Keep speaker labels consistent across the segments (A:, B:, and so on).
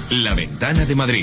A: La Ventana de Madrid.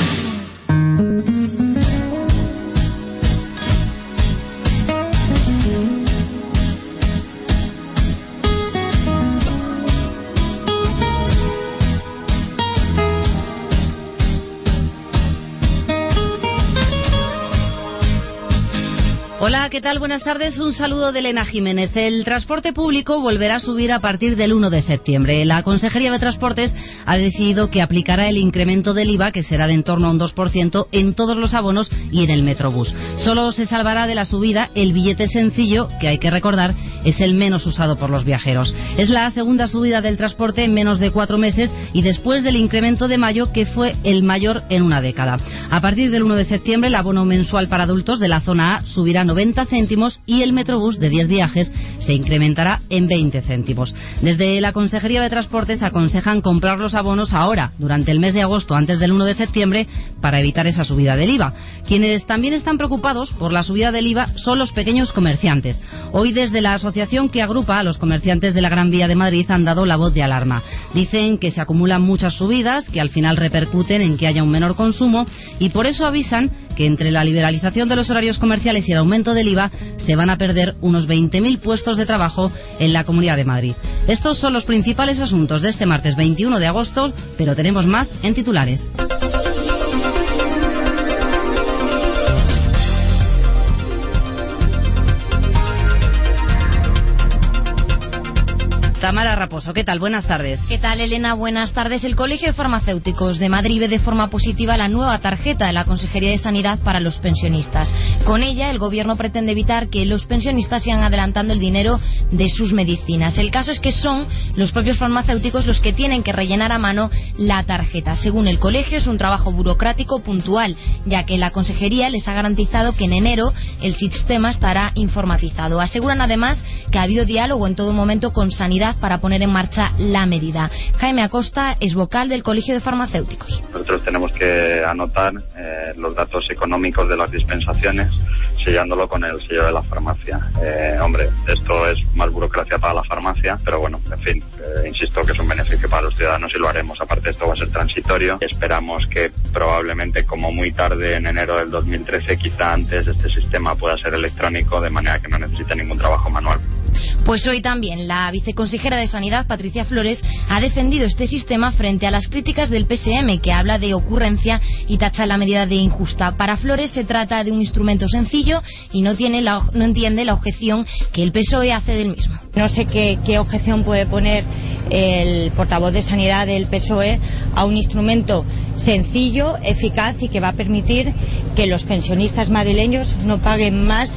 B: Hola, ¿qué tal? Buenas tardes. Un saludo de Elena Jiménez. El transporte público volverá a subir a partir del 1 de septiembre. La Consejería de Transportes ha decidido que aplicará el incremento del IVA, que será de en torno a un 2%, en todos los abonos y en el Metrobús. Solo se salvará de la subida el billete sencillo, que hay que recordar es el menos usado por los viajeros. Es la segunda subida del transporte en menos de 4 meses y después del incremento de mayo, que fue el mayor en una década. A partir del 1 de septiembre, el abono mensual para adultos de la zona A subirá 90 céntimos y el Metrobús de 10 viajes se incrementará en 20 céntimos. Desde la Consejería de Transportes aconsejan comprar los abonos ahora, durante el mes de agosto, antes del 1 de septiembre, para evitar esa subida del IVA. Quienes también están preocupados por la subida del IVA son los pequeños comerciantes. Hoy, desde la asociación que agrupa a los comerciantes de la Gran Vía de Madrid, han dado la voz de alarma. Dicen que se acumulan muchas subidas, que al final repercuten en que haya un menor consumo, y por eso avisan que entre la liberalización de los horarios comerciales y el aumento del IVA se van a perder unos 20.000 puestos de trabajo en la Comunidad de Madrid. Estos son los principales asuntos de este martes 21 de agosto, pero tenemos más en titulares. Tamara Raposo, ¿qué tal? Buenas tardes.
C: ¿Qué tal, Elena? Buenas tardes. El Colegio de Farmacéuticos de Madrid ve de forma positiva la nueva tarjeta de la Consejería de Sanidad para los pensionistas. Con ella, el Gobierno pretende evitar que los pensionistas sigan adelantando el dinero de sus medicinas. El caso es que son los propios farmacéuticos los que tienen que rellenar a mano la tarjeta. Según el Colegio, es un trabajo burocrático puntual, ya que la Consejería les ha garantizado que en enero el sistema estará informatizado. Aseguran además que ha habido diálogo en todo momento con Sanidad para poner en marcha la medida. Jaime Acosta es vocal del Colegio de Farmacéuticos.
D: Nosotros tenemos que anotar los datos económicos de las dispensaciones, sellándolo con el sello de la farmacia. Hombre, esto es más burocracia para la farmacia, pero bueno, en fin, insisto que es un beneficio para los ciudadanos y lo haremos. Aparte, esto va a ser transitorio. Esperamos que probablemente como muy tarde en enero del 2013, quizá antes, este sistema pueda ser electrónico, de manera que no necesite ningún trabajo manual.
C: Pues hoy también la viceconsejera de Sanidad, Patricia Flores, ha defendido este sistema frente a las críticas del PSM, que habla de ocurrencia y tacha la medida de injusta. Para Flores se trata de un instrumento sencillo y no entiende la objeción que el PSOE hace del mismo.
E: No sé qué objeción puede poner el portavoz de Sanidad del PSOE a un instrumento sencillo, eficaz y que va a permitir que los pensionistas madrileños no paguen más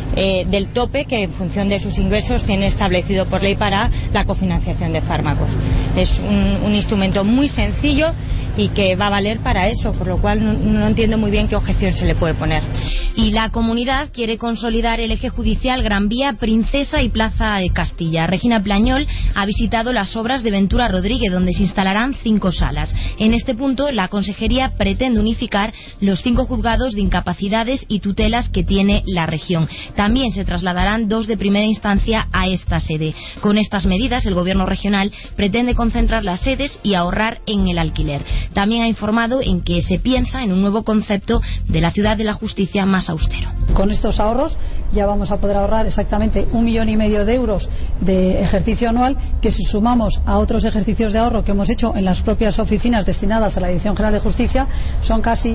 E: del tope que en función de sus ingresos tiene establecido por ley para la cofinanciación de fármacos. Es un instrumento muy sencillo y que va a valer para eso, por lo cual no entiendo muy bien qué objeción se le puede poner.
C: Y la comunidad quiere consolidar el eje judicial Gran Vía, Princesa y Plaza de Castilla. Regina Plañol ha visitado las obras de Ventura Rodríguez, donde se instalarán 5 salas. En este punto, la Consejería pretende unificar los 5 juzgados de incapacidades y tutelas que tiene la región. También se trasladarán 2 de primera instancia a esta sede. Con estas medidas, el Gobierno regional pretende concentrar las sedes y ahorrar en el alquiler. También ha informado en que se piensa en un nuevo concepto de la ciudad de la justicia más austero.
F: Con estos ahorros ya vamos a poder ahorrar exactamente 1,5 millones de euros de ejercicio anual, que si sumamos a otros ejercicios de ahorro que hemos hecho en las propias oficinas destinadas a la Dirección General de Justicia, son casi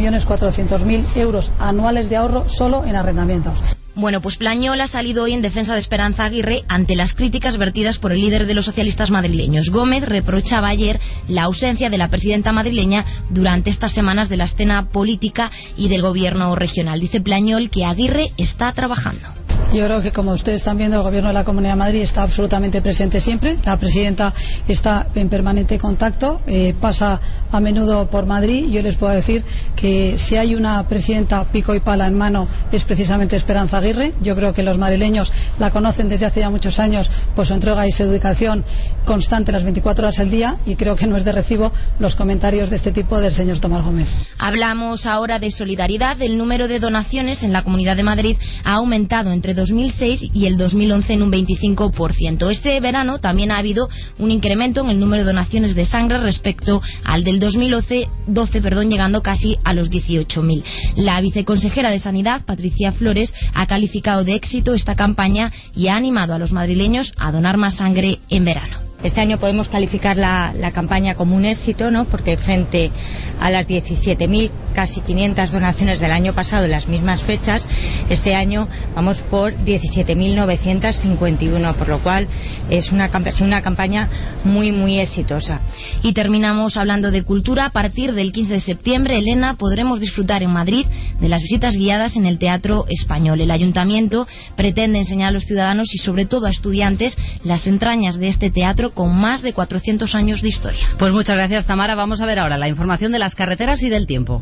F: 2.400.000 euros anuales de ahorro solo en arrendamientos.
C: Bueno, pues Plañol ha salido hoy en defensa de Esperanza Aguirre ante las críticas vertidas por el líder de los socialistas madrileños. Gómez reprochaba ayer la ausencia de la presidenta madrileña durante estas semanas de la escena política y del gobierno regional. Dice Plañol que Aguirre está trabajando.
F: Yo creo que, como ustedes están viendo, el Gobierno de la Comunidad de Madrid está absolutamente presente siempre. La presidenta está en permanente contacto, pasa a menudo por Madrid. Yo les puedo decir que si hay una presidenta pico y pala en mano es precisamente Esperanza Aguirre. Yo creo que los madrileños la conocen desde hace ya muchos años por su entrega y su dedicación constante las 24 horas al día, y creo que no es de recibo los comentarios de este tipo del señor Tomás Gómez.
C: Hablamos ahora de solidaridad. El número de donaciones en la Comunidad de Madrid ha aumentado entre 2006 y el 2011 en un 25%. Este verano también ha habido un incremento en el número de donaciones de sangre respecto al del 2012, llegando casi a los 18.000. La viceconsejera de Sanidad, Patricia Flores, ha calificado de éxito esta campaña y ha animado a los madrileños a donar más sangre en verano.
E: Este año podemos calificar la campaña como un éxito, ¿no? Porque frente a las 17.000, casi 500 donaciones del año pasado en las mismas fechas, este año vamos por 17.951, por lo cual es una campaña muy, muy exitosa.
C: Y terminamos hablando de cultura. A partir del 15 de septiembre, Elena, podremos disfrutar en Madrid de las visitas guiadas en el Teatro Español. El Ayuntamiento pretende enseñar a los ciudadanos y sobre todo a estudiantes las entrañas de este teatro con más de 400 años de historia.
B: Pues muchas gracias, Tamara. Vamos a ver ahora la información de las carreteras y del tiempo.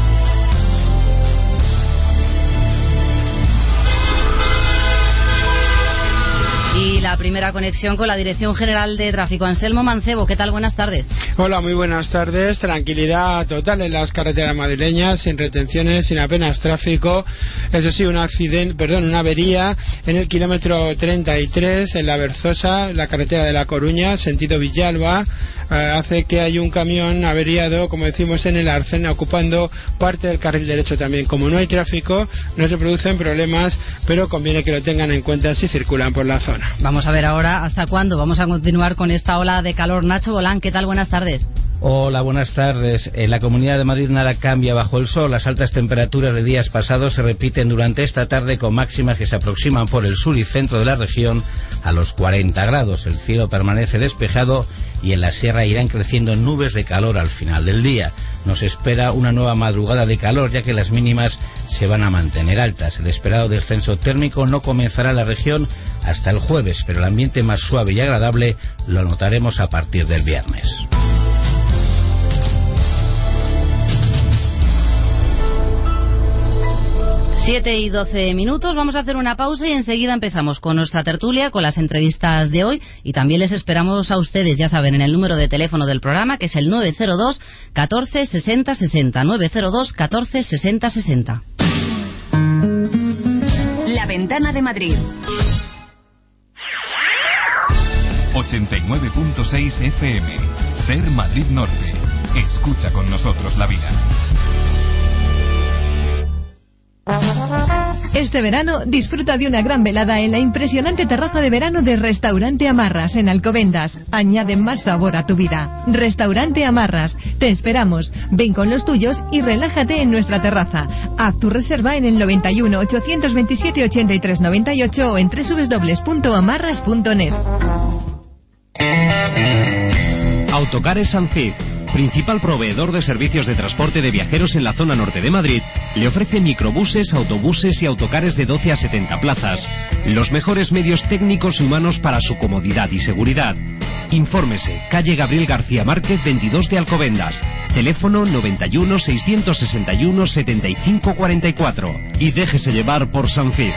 B: Y la primera conexión con la Dirección General de Tráfico. Anselmo Mancebo, ¿qué tal? Buenas tardes.
A: Hola, muy buenas tardes. Tranquilidad total en las carreteras madrileñas, sin retenciones, sin apenas tráfico. Eso sí, una avería en el kilómetro 33 en la Berzosa, la carretera de La Coruña, sentido Villalba. Hace que haya un camión averiado, como decimos, en el Arcena, ocupando parte del carril derecho también. Como no hay tráfico, no se producen problemas, pero conviene que lo tengan en cuenta si circulan por la zona.
B: Vamos a ver ahora hasta cuándo vamos a continuar con esta ola de calor. Nacho Bolán, ¿qué tal? Buenas tardes.
G: Hola, buenas tardes. En la Comunidad de Madrid nada cambia bajo el sol. Las altas temperaturas de días pasados se repiten durante esta tarde, con máximas que se aproximan por el sur y centro de la región a los 40 grados. El cielo permanece despejado y en la sierra irán creciendo nubes de calor al final del día. Nos espera una nueva madrugada de calor, ya que las mínimas se van a mantener altas. El esperado descenso térmico no comenzará en la región hasta el jueves, pero el ambiente más suave y agradable lo notaremos a partir del viernes.
B: 7:12. Vamos a hacer una pausa y enseguida empezamos con nuestra tertulia, con las entrevistas de hoy, y también les esperamos a ustedes, ya saben, en el número de teléfono del programa, que es el 902 14 60 60, 902 14 60 60.
H: La Ventana de Madrid.
I: 89.6 FM. Ser Madrid Norte. Escucha con nosotros la vida.
J: Este verano disfruta de una gran velada en la impresionante terraza de verano de Restaurante Amarras en Alcobendas. Añade más sabor a tu vida. Restaurante Amarras. Te esperamos. Ven con los tuyos y relájate en nuestra terraza. Haz tu reserva en el 91 827 83 98 o en www.amarras.net.
K: Autocares Sanfib, principal proveedor de servicios de transporte de viajeros en la zona norte de Madrid, le ofrece microbuses, autobuses y autocares de 12 a 70 plazas. Los mejores medios técnicos y humanos para su comodidad y seguridad. Infórmese, calle Gabriel García Márquez, 22 de Alcobendas. Teléfono 91 661 75 44. Y déjese llevar por Sanfib.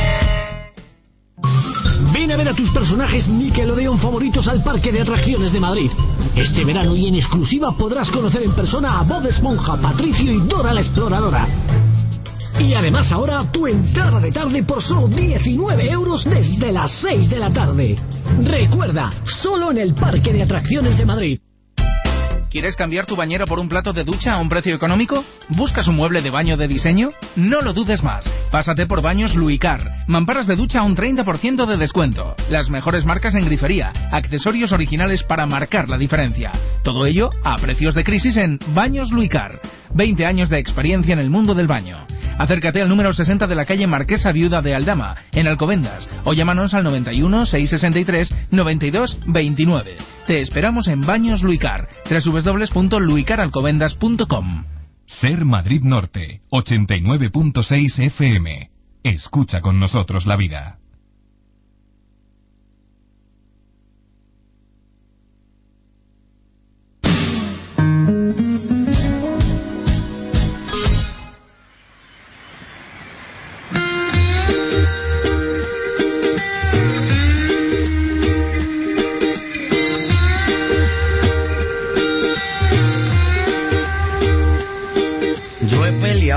L: Ven a ver a tus personajes Nickelodeon favoritos al Parque de Atracciones de Madrid. Este verano y en exclusiva podrás conocer en persona a Bob Esponja, Patricio y Dora la Exploradora. Y además ahora tu entrada de tarde por solo 19 euros desde las 6 de la tarde. Recuerda, solo en el Parque de Atracciones de Madrid.
M: ¿Quieres cambiar tu bañera por un plato de ducha a un precio económico? ¿Buscas un mueble de baño de diseño? No lo dudes más. Pásate por Baños Luicar. Mamparas de ducha a un 30% de descuento. Las mejores marcas en grifería. Accesorios originales para marcar la diferencia. Todo ello a precios de crisis en Baños Luicar. 20 años de experiencia en el mundo del baño. Acércate al número 60 de la calle Marquesa Viuda de Aldama, en Alcobendas, o llámanos al 91 663 92 29. Te esperamos en Baños Luicar, www.luicaralcobendas.com.
I: Ser Madrid Norte, 89.6 FM. Escucha con nosotros la vida.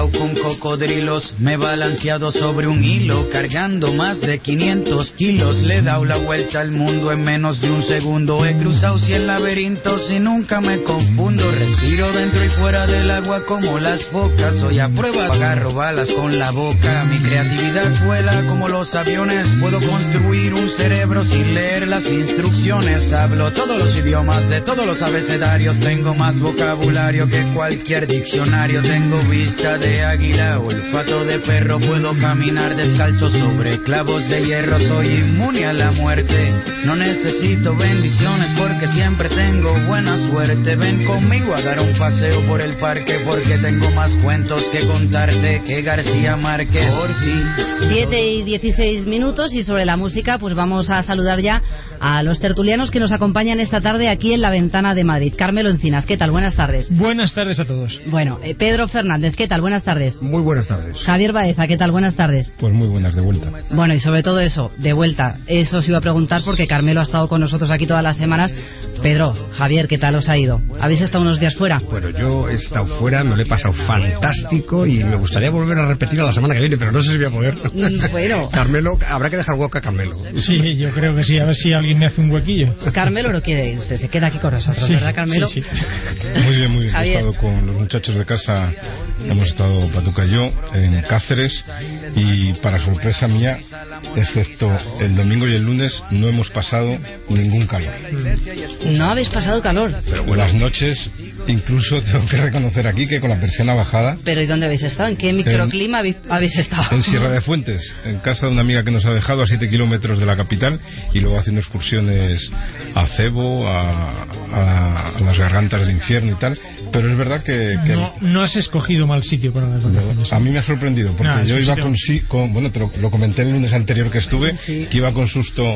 N: nadado con cocodrilos, me he balanceado sobre un hilo, cargando más de 500 kilos. Le he dado la vuelta al mundo en menos de un segundo. He cruzado 100 laberintos y nunca me confundo. Respiro dentro y fuera del agua como las focas. Soy a prueba, agarro balas con la boca. Mi creatividad vuela como los aviones. Puedo construir un cerebro sin leer las instrucciones. Hablo todos los idiomas de todos los abecedarios. Tengo más vocabulario que cualquier diccionario. Tengo vista de águila, olfato de perro. Puedo caminar descalzo sobre clavos de hierro. Soy inmune a la muerte. No necesito bendiciones porque siempre tengo buena suerte. Ven conmigo a dar un paseo por el parque porque tengo más cuentos que contarte que García Márquez. Por fin.
B: 7:16 y sobre la música pues vamos a saludar ya a los tertulianos que nos acompañan esta tarde aquí en La Ventana de Madrid. Carmelo Encinas, ¿qué tal? Buenas tardes.
O: Buenas tardes a todos.
B: Bueno, Pedro Fernández, ¿qué tal? Buenas tardes.
P: Muy buenas tardes.
B: Javier Baeza, ¿qué tal? Buenas tardes.
P: Pues muy buenas, de vuelta.
B: Bueno, y sobre todo eso, de vuelta. Eso os iba a preguntar porque Carmelo ha estado con nosotros aquí todas las semanas. Pedro, Javier, ¿qué tal os ha ido? ¿Habéis estado unos días fuera?
P: Bueno, yo he estado fuera, me lo he pasado fantástico y me gustaría volver a repetir a la semana que viene, pero no sé si voy a poder.
B: Bueno.
P: Carmelo, habrá que dejar hueco a Carmelo.
O: Sí, yo creo que sí, a ver si alguien me hace un huequillo.
B: Carmelo no quiere irse, se queda aquí con nosotros, sí, ¿verdad, Carmelo?
P: Sí. Muy bien, muy bien. Javier. He estado con los muchachos de casa, hemos estado Patuca y yo en Cáceres y para sorpresa mía, excepto el domingo y el lunes, no hemos pasado ningún calor.
B: ¿No habéis pasado calor?
P: Pero buenas noches, incluso tengo que reconocer aquí que con la persiana bajada.
B: ¿Pero y dónde habéis estado? ¿En qué microclima habéis estado?
P: En Sierra de Fuentes, en casa de una amiga que nos ha dejado a 7 kilómetros de la capital y luego haciendo excursiones a Cebo, a las gargantas del infierno y tal. Pero es verdad que
O: no has escogido mal sitio para las vacaciones.
P: A mí me ha sorprendido porque yo iba bueno, te lo comenté el lunes anterior que estuve, que iba con susto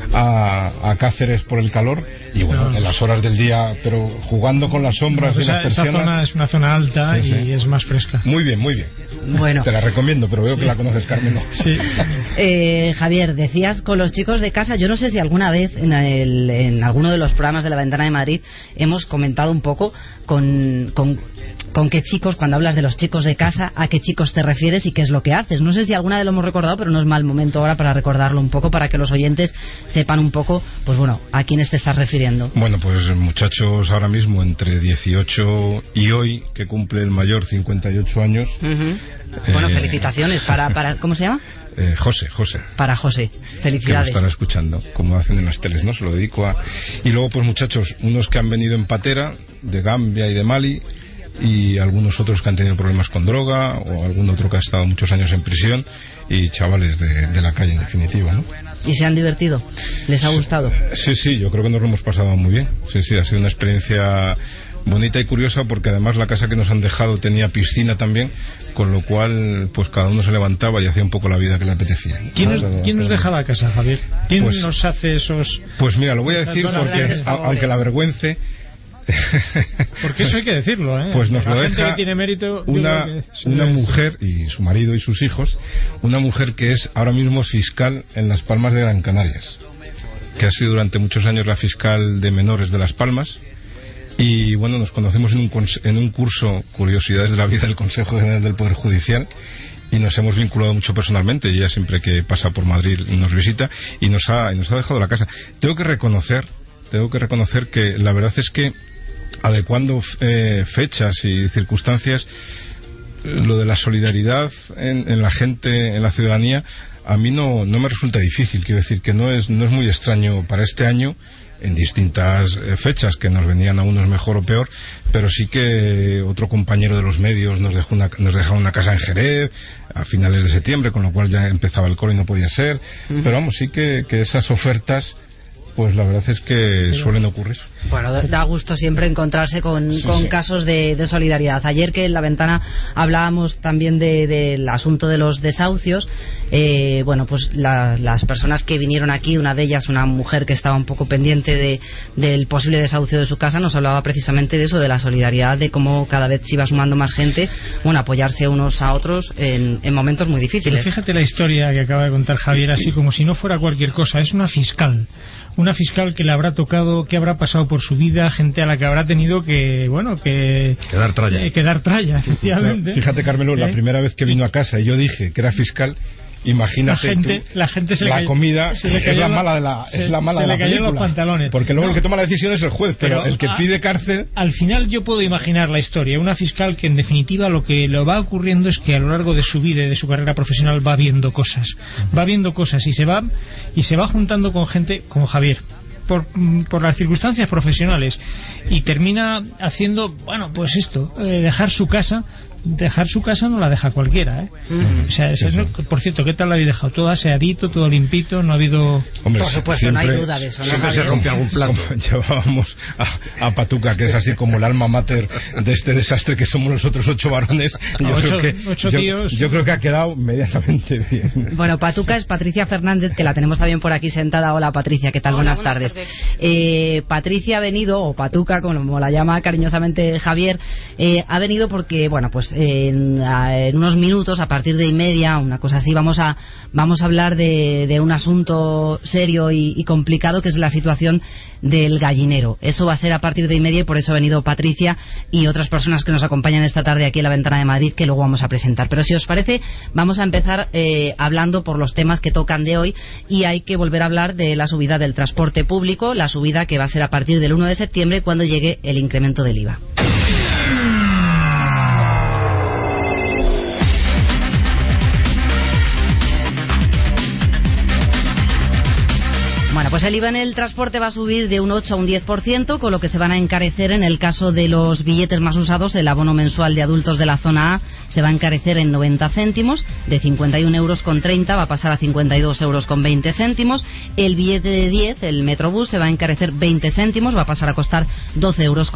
P: a Cáceres por el calor y bueno, en las horas del día, pero jugando con las sombras de las persianas.
O: Esa zona es una zona alta y es más fresca.
P: Muy bien, muy bien.
B: Bueno.
P: Te la recomiendo, pero veo que la conoces, Carmelo.
O: Sí.
B: Javier, decías con los chicos de casa, yo no sé si alguna vez en alguno de los programas de La Ventana de Madrid hemos comentado un poco con qué chicos, cuando hablas de los chicos de casa, a qué chicos te refieres y qué es lo que haces. No sé si alguna vez lo hemos recordado, pero no es mal momento ahora para recordarlo un poco, para que los oyentes sepan un poco, pues bueno, a quiénes te estás refiriendo.
P: Bueno, pues muchachos ahora mismo entre 18 y hoy, que cumple el mayor 58 años.
B: Bueno, felicitaciones para ¿cómo se llama?
P: José.
B: Para José, felicidades.
P: Que nos estará escuchando, como hacen en las teles, ¿no? Se lo dedico a... Y luego, pues muchachos, unos que han venido en patera, de Gambia y de Mali, y algunos otros que han tenido problemas con droga, o algún otro que ha estado muchos años en prisión, y chavales de la calle, en definitiva, ¿no?
B: ¿Y se han divertido? ¿Les ha gustado?
P: Sí, yo creo que nos lo hemos pasado muy bien. Sí, ha sido una experiencia bonita y curiosa porque además la casa que nos han dejado tenía piscina también, con lo cual pues cada uno se levantaba y hacía un poco la vida que le apetecía.
O: ¿Quién nos deja la casa, Javier? ¿Quién nos hace esos...?
P: Pues mira, lo voy a decir porque aunque la avergüence...
O: Porque eso hay que decirlo, ¿eh?
P: Pues nos
O: la
P: lo
O: gente
P: deja
O: que tiene mérito,
P: una mujer y su marido y sus hijos, una mujer que es ahora mismo fiscal en Las Palmas de Gran Canarias, que ha sido durante muchos años la fiscal de menores de Las Palmas. Y bueno, nos conocemos en un curso Curiosidades de la Vida del Consejo General del Poder Judicial y nos hemos vinculado mucho personalmente. Y ella siempre que pasa por Madrid nos visita y nos ha dejado la casa. Tengo que reconocer que la verdad es que adecuando fechas y circunstancias, lo de la solidaridad en la gente, en la ciudadanía, a mí no me resulta difícil. Quiero decir que no es muy extraño para este año, en distintas fechas que nos venían a unos mejor o peor, pero sí que otro compañero de los medios nos dejaba una casa en Jerez a finales de septiembre, con lo cual ya empezaba el coro y no podía ser. Pero vamos, sí que esas ofertas, pues la verdad es que suelen ocurrir.
B: Bueno, da gusto siempre encontrarse con casos de solidaridad. Ayer que en La Ventana hablábamos también del asunto de los desahucios, bueno, pues las personas que vinieron aquí, una de ellas, una mujer que estaba un poco pendiente del posible desahucio de su casa, nos hablaba precisamente de eso, de la solidaridad, de cómo cada vez se iba sumando más gente, bueno, apoyarse unos a otros en momentos muy difíciles.
O: Pero fíjate la historia que acaba de contar Javier, así como si no fuera cualquier cosa, es una fiscal una fiscal que le habrá tocado, que habrá pasado por su vida, gente a la que habrá tenido que
P: dar tralla.
O: Que dar tralla, efectivamente.
P: Fíjate, Carmelo, la primera vez que vino a casa y yo dije que era fiscal, imagínate
O: la gente se le
P: la comida es la mala de la película,
O: los pantalones,
P: porque luego el que toma la decisión es el juez, pero el que pide cárcel.
O: Al final yo puedo imaginar la historia, una fiscal que en definitiva lo que le va ocurriendo es que a lo largo de su vida y de su carrera profesional va viendo cosas y se va juntando con gente como Javier por las circunstancias profesionales, y termina haciendo, pues esto, dejar su casa no la deja cualquiera, ¿eh? O sea, por cierto, ¿qué tal la habéis dejado? Todo aseadito, todo limpito, no ha habido...
B: Hombre, por supuesto, siempre, no hay duda de eso.
P: Siempre se rompe algún plato. Llevábamos a Patuca, que es así como el alma mater de este desastre que somos los otros 8 varones. Yo creo que ha quedado medianamente bien.
B: Bueno, Patuca es Patricia Fernández, que la tenemos también por aquí sentada. Hola, Patricia, ¿qué tal?
Q: Hola,
B: buenas tardes. Patricia ha venido, o Patuca, como la llama cariñosamente Javier, ha venido porque, en unos minutos, a partir de 1:30, una cosa así, vamos a hablar de un asunto serio y complicado, que es la situación del gallinero. Eso va a ser a partir de 1:30, y por eso ha venido Patricia y otras personas que nos acompañan esta tarde aquí en La Ventana de Madrid, que luego vamos a presentar. Pero si os parece, vamos a empezar hablando por los temas que tocan de hoy, y hay que volver a hablar de la subida del transporte público, la subida que va a ser a partir del 1 de septiembre, cuando llegue el incremento del IVA. Bueno, pues el IVA en el transporte va a subir de un 8 a un 10%, con lo que se van a encarecer en el caso de los billetes más usados. El abono mensual de adultos de la zona A se va a encarecer en 90 céntimos, de 51,30 euros va a pasar a 52,20 euros. El billete de 10, el Metrobús, se va a encarecer 20 céntimos, va a pasar a costar 12,20 euros.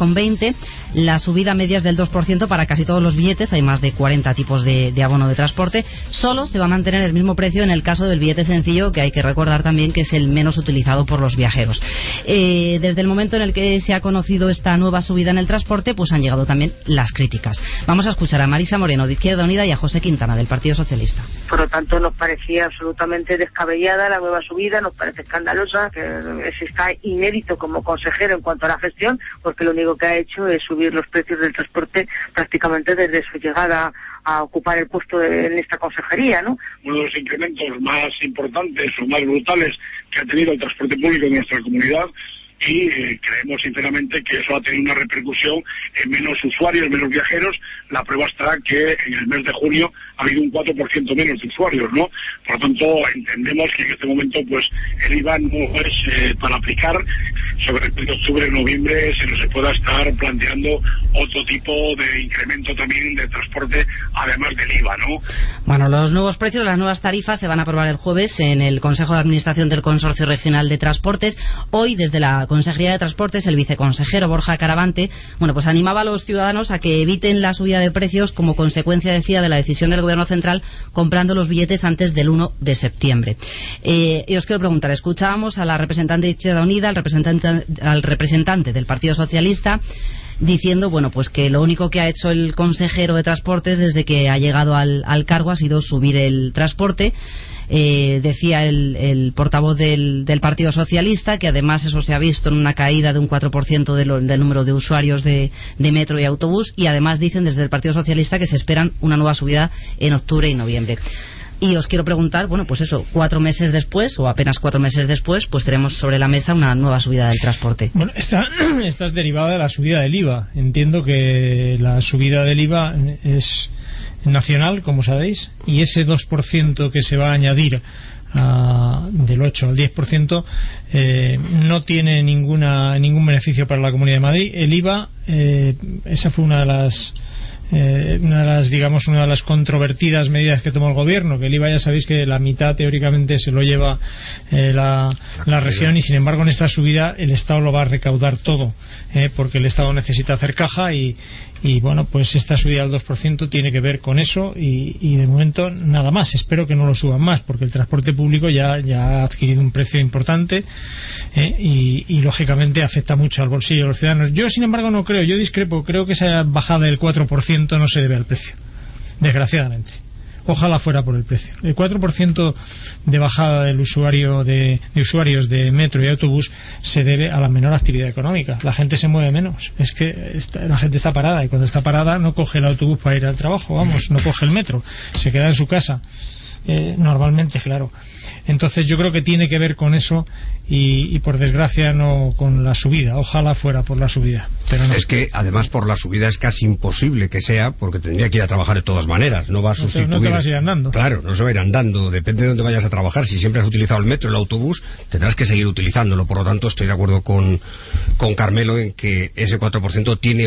B: La subida media es del 2% para casi todos los billetes, hay más de 40 tipos de abono de transporte. Solo se va a mantener el mismo precio en el caso del billete sencillo, que hay que recordar también que es el menos utilizado por los viajeros. Desde el momento en el que se ha conocido esta nueva subida en el transporte, pues han llegado también las críticas. Vamos a escuchar a Marisa Moreno, de Izquierda Unida, y a José Quintana, del Partido Socialista.
Q: Por lo tanto, nos parecía absolutamente descabellada la nueva subida, nos parece escandalosa, que está inédito como consejero en cuanto a la gestión, porque lo único que ha hecho es subir los precios del transporte prácticamente desde su llegada a ocupar el puesto en esta consejería, ¿no?
R: Uno de los incrementos más importantes o más brutales que ha tenido el transporte público en nuestra comunidad, y creemos sinceramente que eso ha tenido una repercusión en menos usuarios, menos viajeros. La prueba está que en el mes de junio ha habido un 4% menos de usuarios, ¿no? Por lo tanto, entendemos que en este momento pues el IVA no es para aplicar. Sobre el mes de octubre, noviembre se pueda estar planteando otro tipo de incremento también de transporte, además del IVA, ¿no?
B: Bueno, los nuevos precios, las nuevas tarifas se van a aprobar el jueves en el Consejo de Administración del Consorcio Regional de Transportes. Hoy, desde la Consejería de Transportes, el viceconsejero Borja Caravante, pues animaba a los ciudadanos a que eviten la subida de precios como consecuencia, decía, de la decisión del Gobierno Central comprando los billetes antes del 1 de septiembre. Y os quiero preguntar, escuchábamos a la representante de Izquierda Unida, al representante del Partido Socialista, diciendo, pues que lo único que ha hecho el consejero de Transportes desde que ha llegado al cargo ha sido subir el transporte. Decía el portavoz del Partido Socialista que además eso se ha visto en una caída de un 4% del número de usuarios de metro y autobús, y además dicen desde el Partido Socialista que se esperan una nueva subida en octubre y noviembre. Y os quiero preguntar, 4 meses después, o apenas 4 meses después, pues tenemos sobre la mesa una nueva subida del transporte.
O: Bueno, esta es derivada de la subida del IVA. Entiendo que la subida del IVA es nacional, como sabéis, y ese 2% que se va a añadir del 8 al 10% no tiene ningún beneficio para la Comunidad de Madrid. El IVA, esa fue una de las controvertidas medidas que tomó el gobierno, que el IVA, ya sabéis que la mitad teóricamente se lo lleva la región, y sin embargo en esta subida el Estado lo va a recaudar todo, porque el Estado necesita hacer caja, y pues esta subida al 2% tiene que ver con eso, y de momento nada más. Espero que no lo suban más, porque el transporte público ya ha adquirido un precio importante, y lógicamente afecta mucho al bolsillo de los ciudadanos. Yo, sin embargo, no creo, yo discrepo, creo que esa bajada del 4% no se debe al precio, desgraciadamente. ojalá fuera por el precio. El 4% de bajada del usuario de usuarios de metro y autobús se debe a la menor actividad económica. La gente se mueve menos. Es que la gente está parada, y cuando está parada no coge el autobús para ir al trabajo, vamos, no coge el metro, se queda en su casa. Normalmente, claro. Entonces yo creo que tiene que ver con eso y por desgracia no con la subida. Ojalá fuera por la subida, pero no.
S: Es que además por la subida es casi imposible que sea, porque tendría que ir a trabajar de todas maneras. No va a sustituir.
O: No te vas a ir andando.
S: Claro, no se va a ir andando. Depende de dónde vayas a trabajar. Si siempre has utilizado el metro, el autobús, tendrás que seguir utilizándolo. Por lo tanto, estoy de acuerdo con Carmelo en que ese 4% tiene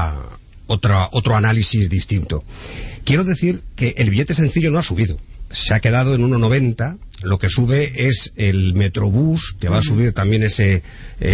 S: otro análisis distinto. Quiero decir que el billete sencillo no ha subido. Se ha quedado en 1,90. Lo que sube es el Metrobús, que va a subir también ese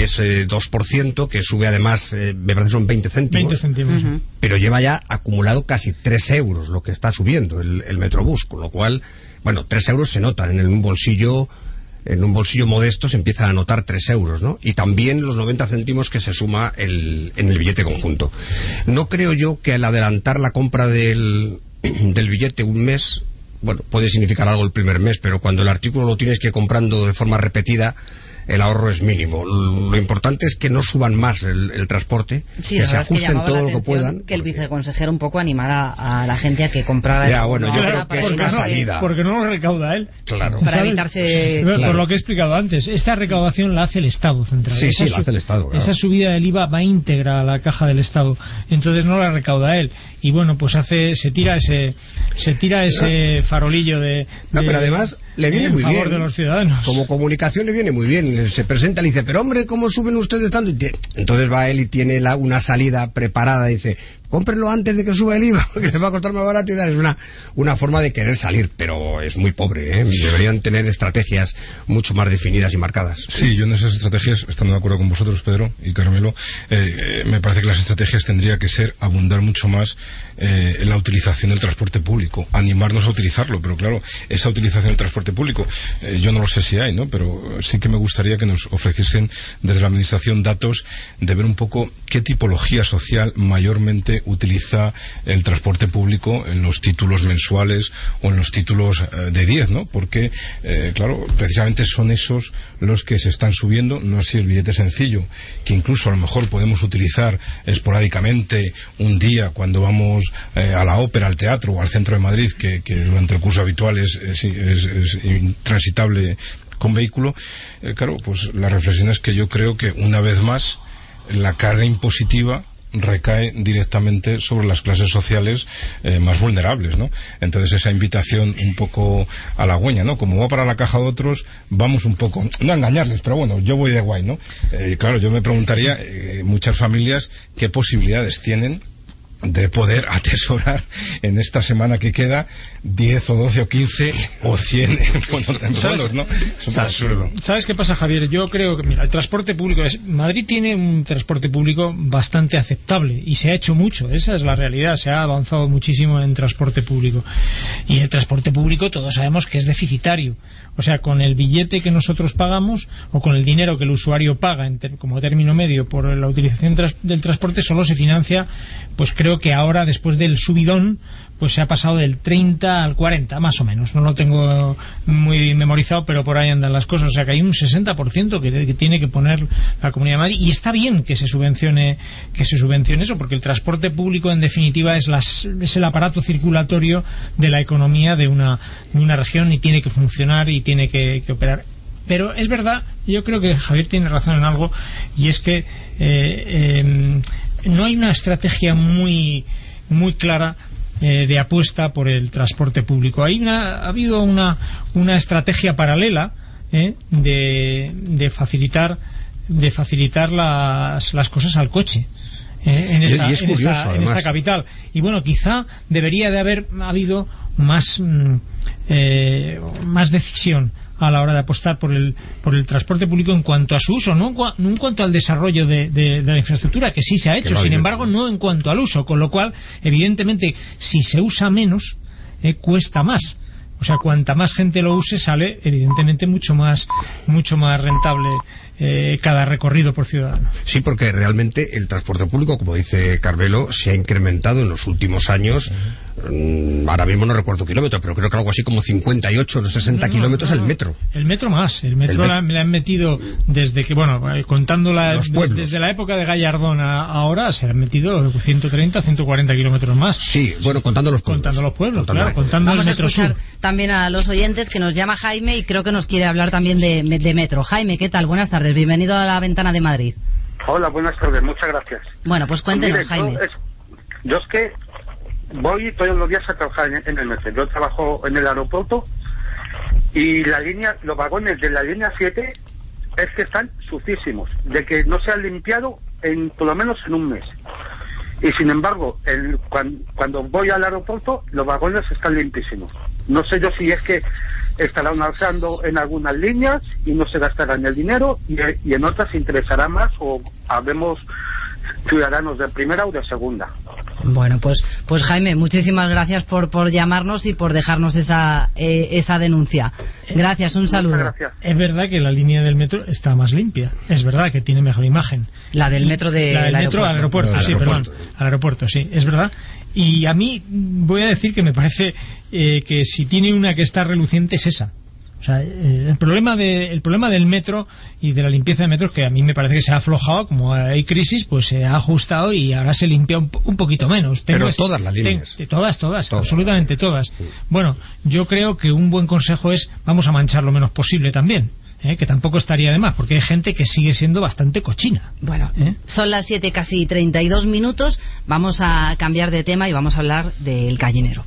S: 2%, que sube además, me parece son 20 céntimos.
O: 20 céntimos.
S: Pero lleva ya acumulado casi 3 euros lo que está subiendo el Metrobús, con lo cual, bueno, 3 euros se notan en un bolsillo modesto, se empiezan a notar 3 euros, ¿no? Y también los 90 céntimos que se suma en el billete conjunto. No creo yo que al adelantar la compra del billete un mes, bueno, puede significar algo el primer mes, pero cuando el artículo lo tienes que ir comprando de forma repetida, el ahorro es mínimo. Lo importante es que no suban más el transporte,
B: sí,
S: que se ajusten todo lo que puedan.
B: Que el viceconsejero un poco animara a la gente a que comprara.
S: Ya, bueno, yo creo que es una salida.
O: Porque no lo recauda él.
S: Claro.
B: Para evitarse.
O: Por lo que he explicado antes, esta recaudación la hace el Estado central.
S: Sí, la hace el Estado. Claro.
O: Esa subida del IVA va íntegra a la caja del Estado. Entonces no la recauda él. Y bueno, pues se tira ese farolillo de.
S: No, pero además le viene muy bien.
O: De los ciudadanos.
S: Como comunicación le viene muy bien. Se presenta y le dice, pero hombre, ¿cómo suben ustedes tanto? Entonces va él y tiene una salida preparada y dice, cómprenlo antes de que suba el IVA, que les va a costar más barato. Y tal. Es una forma de querer salir, pero es muy pobre, ¿eh? Deberían tener estrategias mucho más definidas y marcadas.
P: Sí, yo en esas estrategias, estando de acuerdo con vosotros, Pedro y Carmelo, me parece que las estrategias tendría que ser abundar mucho más en la utilización del transporte público, animarnos a utilizarlo, pero claro, esa utilización del transporte público, yo no lo sé si hay, ¿no? Pero sí que me gustaría que nos ofreciesen desde la Administración datos de ver un poco qué tipología social mayormente utiliza el transporte público en los títulos mensuales o en los títulos de 10, ¿no? Porque, claro, precisamente son esos los que se están subiendo, no así el billete sencillo, que incluso a lo mejor podemos utilizar esporádicamente un día cuando vamos a la ópera, al teatro o al centro de Madrid, que durante el curso habitual es intransitable con vehículo. Claro, pues la reflexión es que yo creo que una vez más la carga impositiva recae directamente sobre las clases sociales más vulnerables, ¿no? Entonces esa invitación un poco halagüeña, ¿no? Como va para la caja de otros, vamos un poco, no a engañarles, pero bueno, yo voy de guay, ¿no? Claro, yo me preguntaría, muchas familias, ¿qué posibilidades tienen de poder atesorar en esta semana que queda 10 o 12 o 15 o 100 bonos, ¿no? Es absurdo.
O: ¿Sabes qué pasa, Javier? Yo creo que, mira, el transporte público Madrid tiene un transporte público bastante aceptable y se ha hecho mucho, esa es la realidad, se ha avanzado muchísimo en transporte público. Y el transporte público todos sabemos que es deficitario. O sea, con el billete que nosotros pagamos o con el dinero que el usuario paga como término medio por la utilización del transporte, solo se financia, pues creo que ahora, después del subidón, pues se ha pasado del 30 al 40, más o menos. No lo tengo muy memorizado, pero por ahí andan las cosas. O sea, que hay un 60% que tiene que poner la Comunidad de Madrid, y está bien que se subvencione eso, porque el transporte público, en definitiva, es el aparato circulatorio de la economía de una región, y tiene que funcionar y tiene que operar. Pero es verdad, yo creo que Javier tiene razón en algo, y es que no hay una estrategia muy clara de apuesta por el transporte público. Ha habido una estrategia paralela de facilitar las cosas al coche en esta capital. Y bueno, quizá debería de haber habido más decisión a la hora de apostar por el transporte público en cuanto a su uso, no en cuanto al desarrollo de la infraestructura, que sí se ha hecho, sin embargo no en cuanto al uso, con lo cual evidentemente si se usa menos cuesta más. O sea, cuanta más gente lo use, sale evidentemente mucho más rentable cada recorrido por ciudadano.
S: Sí, porque realmente el transporte público, como dice Carmelo, se ha incrementado en los últimos años. Ahora mismo no recuerdo kilómetros, pero creo que algo así como 58 o 60 kilómetros el metro.
O: El metro más. El metro le han metido desde que, contando desde la época de Gallardón a ahora, se han metido 130, 140 kilómetros más.
S: Sí, contando los pueblos.
O: Contando el Metro Sur.
B: También a los oyentes, que nos llama Jaime y creo que nos quiere hablar también de metro. Jaime, ¿qué tal? Buenas tardes, bienvenido a La Ventana de Madrid.
T: Hola, buenas tardes, muchas gracias.
B: Bueno, pues cuéntenos, Jaime.
T: Yo es que voy todos los días a trabajar en el metro. Yo trabajo en el aeropuerto y los vagones de la línea 7 es que están sucísimos, de que no se han limpiado por lo menos en un mes. Y sin embargo, cuando voy al aeropuerto, los vagones están limpísimos. No sé yo si es que estarán alzando en algunas líneas y no se gastarán el dinero, y en otras se interesará más, o habemos ciudadanos de primera o de segunda.
B: Bueno, pues Jaime, muchísimas gracias por llamarnos y por dejarnos esa denuncia. Gracias, un saludo.
T: Gracias.
O: Es verdad que la línea del metro está más limpia, es verdad que tiene mejor imagen.
B: La del metro al
O: aeropuerto, sí, es verdad. Y a mí voy a decir que me parece que si tiene una que está reluciente es esa. O sea, el problema del metro y de la limpieza del metro es que a mí me parece que se ha aflojado, como hay crisis, pues se ha ajustado y ahora se limpia un poquito menos.
S: Pero todas las líneas.
O: Todas, absolutamente todas. Bueno, yo creo que un buen consejo es vamos a manchar lo menos posible también. Que tampoco estaría de más, porque hay gente que sigue siendo bastante cochina.
B: Bueno, son las 7 casi 32 minutos, vamos a cambiar de tema y vamos a hablar del gallinero.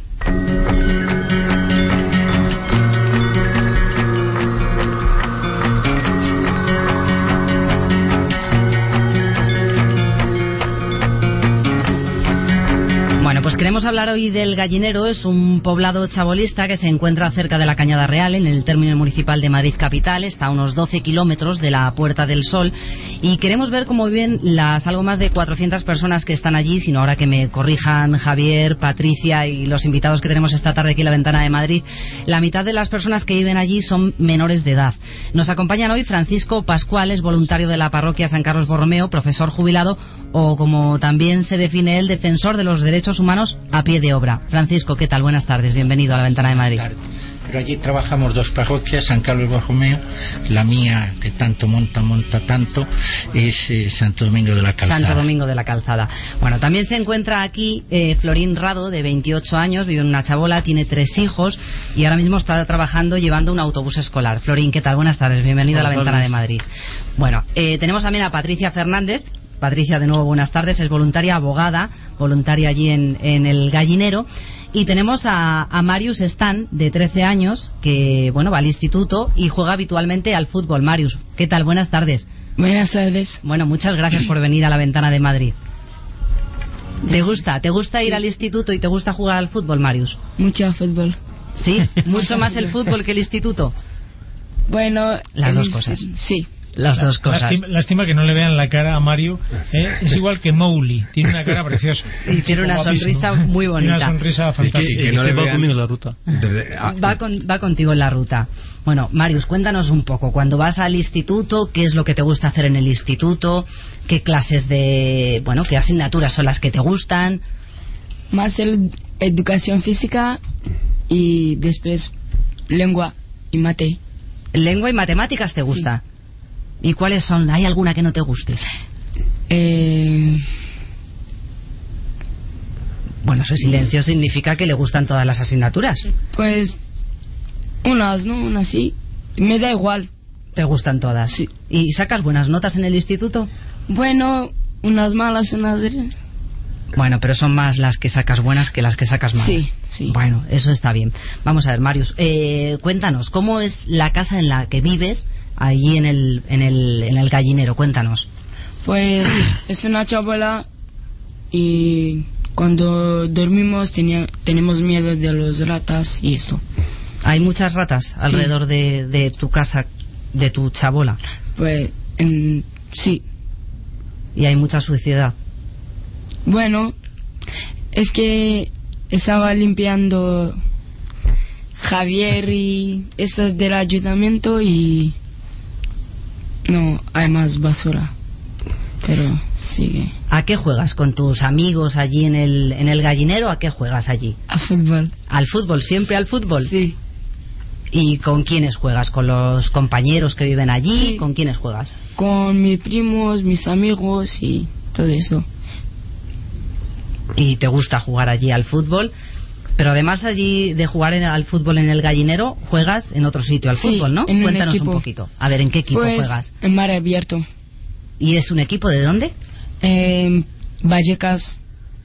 B: Pues queremos hablar hoy del Gallinero. Es un poblado chabolista que se encuentra cerca de la Cañada Real, en el término municipal de Madrid capital. Está a unos 12 kilómetros de la Puerta del Sol, y queremos ver cómo viven las algo más de 400 personas que están allí, sino ahora que me corrijan Javier, Patricia y los invitados que tenemos esta tarde aquí en La Ventana de Madrid. La mitad de las personas que viven allí son menores de edad. Nos acompañan hoy Francisco Pascuales, voluntario de la parroquia San Carlos Borromeo, profesor jubilado, o como también se define él, defensor de los derechos humanos a pie de obra. Francisco, ¿qué tal? Buenas tardes, bienvenido a La Ventana de Madrid.
U: Pero allí trabajamos dos parroquias, San Carlos Borromeo, la mía que tanto monta tanto, es Santo Domingo de la Calzada.
B: Santo Domingo de la Calzada. Bueno, también se encuentra aquí Florín Rado, de 28 años, vive en una chabola, tiene 3 hijos y ahora mismo está trabajando llevando un autobús escolar. Florín, ¿qué tal? Buenas tardes, bienvenido a La Ventana de Madrid. Bueno, tenemos también a Patricia Fernández. Patricia, de nuevo, buenas tardes, es voluntaria, abogada, voluntaria allí en el Gallinero. Y tenemos a Marius Stan, de 13 años, que va al instituto y juega habitualmente al fútbol. Marius, ¿qué tal? Buenas tardes.
V: Buenas tardes.
B: Bueno, muchas gracias por venir a La Ventana de Madrid. ¿Te gusta ir al instituto y te gusta jugar al fútbol, Marius?
V: Mucho fútbol.
B: ¿Sí? ¿Mucho más el fútbol que el instituto?
V: Bueno...
B: Las dos cosas.
V: Sí.
B: Las dos cosas.
O: Lástima que no le vean la cara a Mario. Es igual que Mowgli, tiene una cara preciosa.
B: Y tiene una sonrisa muy bonita.
O: Una sonrisa fantástica.
W: Que no le va conmigo en la ruta.
B: Va contigo en la ruta. Bueno, Marius, cuéntanos un poco. Cuando vas al instituto, ¿qué es lo que te gusta hacer en el instituto? ¿Qué clases qué asignaturas son las que te gustan?
V: Más educación física y después lengua y mate.
B: ¿Lengua y matemáticas te gusta? Sí. ¿Y cuáles son? ¿Hay alguna que no te guste? Bueno, ese silencio significa que le gustan todas las asignaturas.
V: Pues unas, ¿no? Unas sí. Me da igual.
B: ¿Te gustan todas?
V: Sí.
B: ¿Y sacas buenas notas en el instituto?
V: Bueno, unas malas, unas...
B: Bueno, pero son más las que sacas buenas que las que sacas malas.
V: Sí, sí.
B: Bueno, eso está bien. Vamos a ver, Marius, cuéntanos, ¿cómo es la casa en la que vives allí en el Gallinero? Cuéntanos.
V: Pues es una chabola y cuando dormimos tenemos miedo de los ratas y esto.
B: ¿Hay muchas ratas alrededor de tu casa, de tu chabola?
V: Pues sí.
B: ¿Y hay mucha suciedad?
V: Bueno, es que estaba limpiando Javier y estos del ayuntamiento y no, hay más basura. Pero sigue.
B: ¿A qué juegas con tus amigos allí en el gallinero? ¿A qué juegas allí?
V: A fútbol.
B: ¿Al fútbol? ¿Siempre al fútbol?
V: Sí.
B: ¿Y con quiénes juegas? ¿Con los compañeros que viven allí?
V: Sí.
B: ¿Con quiénes juegas?
V: Con mis primos, mis amigos y todo eso.
B: ¿Y te gusta jugar allí al fútbol? Pero además allí de jugar al fútbol en el gallinero, juegas en otro sitio al fútbol, ¿no? Cuéntanos un poquito. A ver, ¿en qué equipo juegas?
V: En Mar Abierto.
B: ¿Y es un equipo de dónde?
V: Vallecas.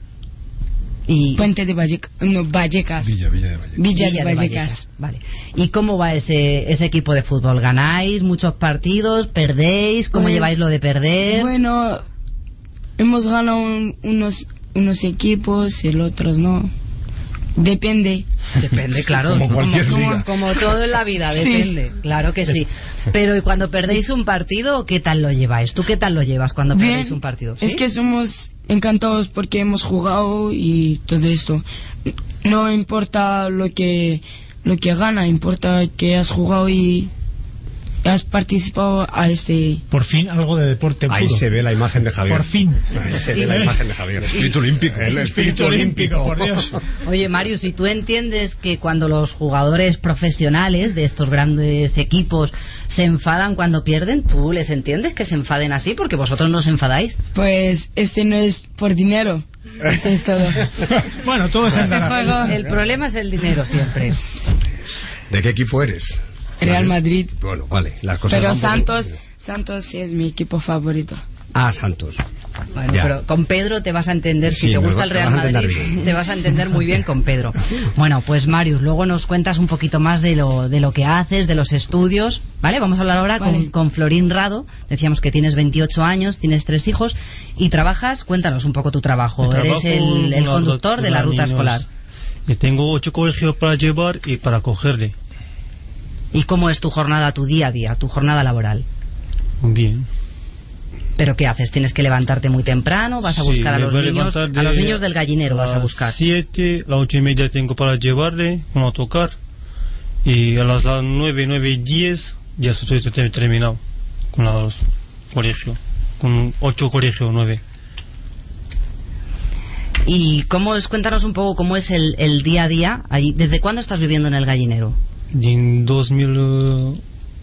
B: Y...
V: Puente de Vallecas. No, Vallecas.
P: Villa de Vallecas.
V: Villa de Vallecas.
B: Vale. ¿Y cómo va ese equipo de fútbol? ¿Ganáis muchos partidos? ¿Perdéis? ¿Cómo lleváis lo de perder?
V: Bueno, hemos ganado unos equipos y los otros no. Depende.
B: Depende, claro. Como todo en la vida, depende. Sí. Claro que sí. Pero ¿y cuando perdéis un partido, qué tal lo lleváis? ¿Tú qué tal lo llevas cuando perdéis un partido? ¿Sí?
V: Es que somos encantados porque hemos jugado y todo esto. No importa lo que gana, importa que has jugado y has participado a este...
O: Por fin algo de deporte puro.
S: Ahí se ve la imagen de Javier.
O: Por fin.
S: Ahí se ve la imagen de Javier.
P: El espíritu olímpico.
S: El espíritu olímpico,
O: por Dios.
B: Oye, Mario, si tú entiendes que cuando los jugadores profesionales de estos grandes equipos se enfadan cuando pierden, ¿tú les entiendes que se enfaden así? Porque vosotros no os enfadáis.
V: Pues no es por dinero. Eso es todo.
O: Bueno, todo es
B: el problema es el dinero siempre.
S: ¿De qué equipo eres?
V: Real Madrid.
S: Bueno, vale, las cosas.
V: Pero Santos sí es mi equipo favorito.
S: Ah, Santos.
B: Bueno, pero con Pedro te vas a entender, si te gusta el Real Madrid, te vas a entender muy bien con Pedro. Bueno, pues Marius, luego nos cuentas un poquito más de lo que haces, de los estudios, ¿vale? Vamos a hablar ahora con Florín Rado. Decíamos que tienes 28 años, tienes 3 hijos y trabajas. Cuéntanos un poco tu trabajo. Eres el conductor de la ruta escolar.
D: Y tengo 8 colegios para llevar y para cogerle.
B: ¿Y cómo es tu jornada, tu día a día, tu jornada laboral?
D: Bien.
B: ¿Pero qué haces? ¿Tienes que levantarte muy temprano? ¿Vas a buscar a los niños del gallinero? ¿Vas a buscar?
D: 7, a las 8:30 tengo para llevarle un autocar y a las 9:10 ya estoy terminado con los colegios, con 8 colegios, 9.
B: ¿Y cuéntanos un poco cómo es el día a día allí? ¿Desde cuándo estás viviendo en el gallinero?
D: En 2002.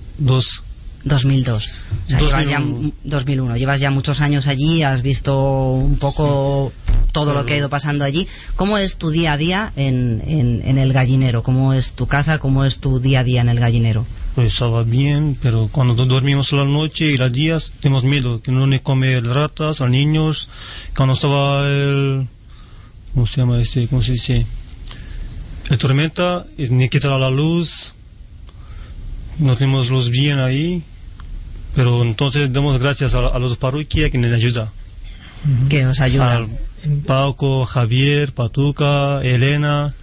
B: 2002. O sea, 2001. Llevas ya muchos años allí, has visto un poco todo lo que ha ido pasando allí. ¿Cómo es tu día a día en el gallinero? ¿Cómo es tu casa? ¿Cómo es tu día a día en el gallinero?
D: Pues estaba bien, pero cuando dormimos la noche y los días tenemos miedo que no le come ratas a niños. Cuando estaba ¿cómo se llama ¿cómo se dice? El tormenta, ni quitar la luz, no tenemos luz bien ahí, pero entonces damos gracias a los parroquias que nos ayudan.
B: ¿Qué os ayudan?
D: Paco, Javier, Patuca, Elena,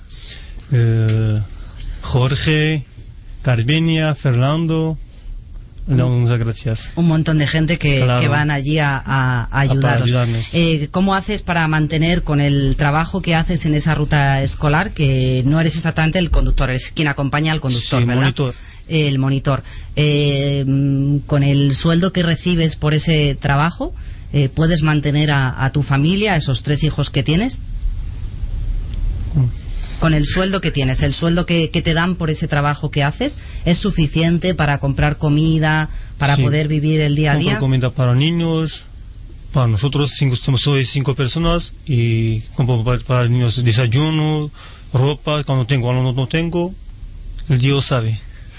D: Jorge, Carvenia, Fernando. Muchas gracias.
B: Un montón de gente que van allí a ayudaros. ¿Cómo haces para mantener con el trabajo que haces en esa ruta escolar, que no eres exactamente el conductor, eres quien acompaña al conductor,
D: sí,
B: ¿verdad?
D: Monitor.
B: El monitor. Con el sueldo que recibes por ese trabajo, ¿puedes mantener a tu familia, a esos 3 hijos que tienes? Con el sueldo que tienes, el sueldo que te dan por ese trabajo que haces, ¿es suficiente para comprar comida, para poder vivir el día a día?
D: Compro comida para niños, para nosotros soy 5 personas y compro para niños desayuno, ropa, cuando no tengo, el Dios sabe.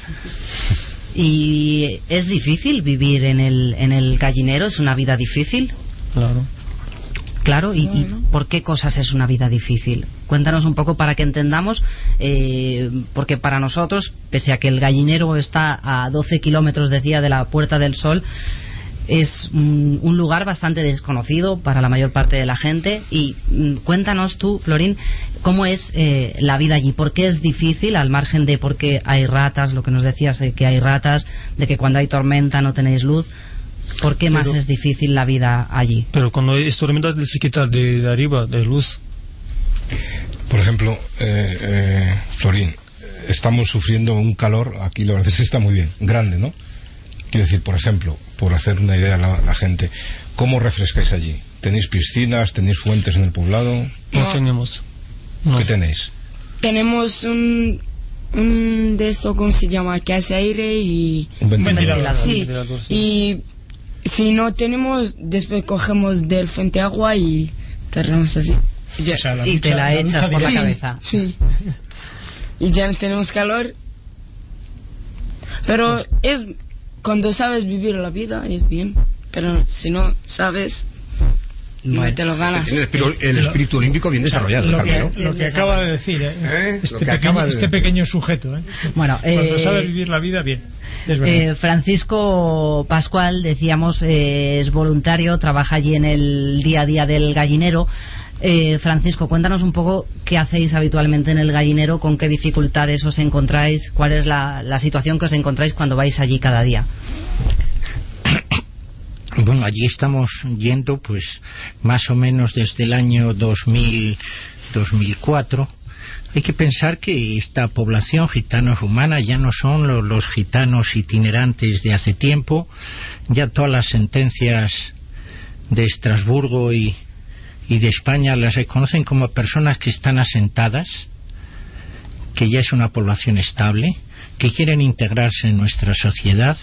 B: ¿Y es difícil vivir en el gallinero? ¿Es una vida difícil? Claro, ¿y por qué cosas es una vida difícil? Cuéntanos un poco para que entendamos, porque para nosotros, pese a que el gallinero está a 12 kilómetros, decía, de la Puerta del Sol, es un lugar bastante desconocido para la mayor parte de la gente. Y cuéntanos tú, Florín, cómo es la vida allí, por qué es difícil, al margen de por qué hay ratas, lo que nos decías de que hay ratas, de que cuando hay tormenta no tenéis luz. ¿Por qué más es difícil la vida allí?
D: Pero cuando hay tormenta se quita de arriba, de luz.
P: Por ejemplo, Florín, estamos sufriendo un calor, aquí la verdad es que está muy bien, grande, ¿no? Quiero decir, por ejemplo, por hacer una idea a la gente, ¿cómo refrescáis allí? ¿Tenéis piscinas? ¿Tenéis fuentes en el poblado?
D: No tenemos. No.
P: ¿Qué tenéis?
V: Tenemos un de eso, ¿cómo se llama? Que hace aire y...
P: Un ventilador.
V: Sí, y si no tenemos, después cogemos del fuente agua y cerramos así.
B: Ya, o sea, y te la echas por la cabeza.
V: Sí. Y ya tenemos calor. Pero es... Cuando sabes vivir la vida es bien. Pero si no sabes... No te lo ganas.
S: El espíritu olímpico bien desarrollado,
O: lo que acaba de decir, este pequeño sujeto. Bueno, cuando sabe vivir la vida bien. Es verdad.
B: Francisco Pascual, decíamos, es voluntario, trabaja allí en el día a día del gallinero. Francisco, cuéntanos un poco qué hacéis habitualmente en el gallinero, con qué dificultades os encontráis, cuál es la situación que os encontráis cuando vais allí cada día.
U: Bueno, allí estamos yendo pues más o menos desde el año 2004. Hay que pensar que esta población gitano-rumana ya no son los gitanos itinerantes de hace tiempo. Ya todas las sentencias de Estrasburgo y de España las reconocen como personas que están asentadas, que ya es una población estable, que quieren integrarse en nuestra sociedad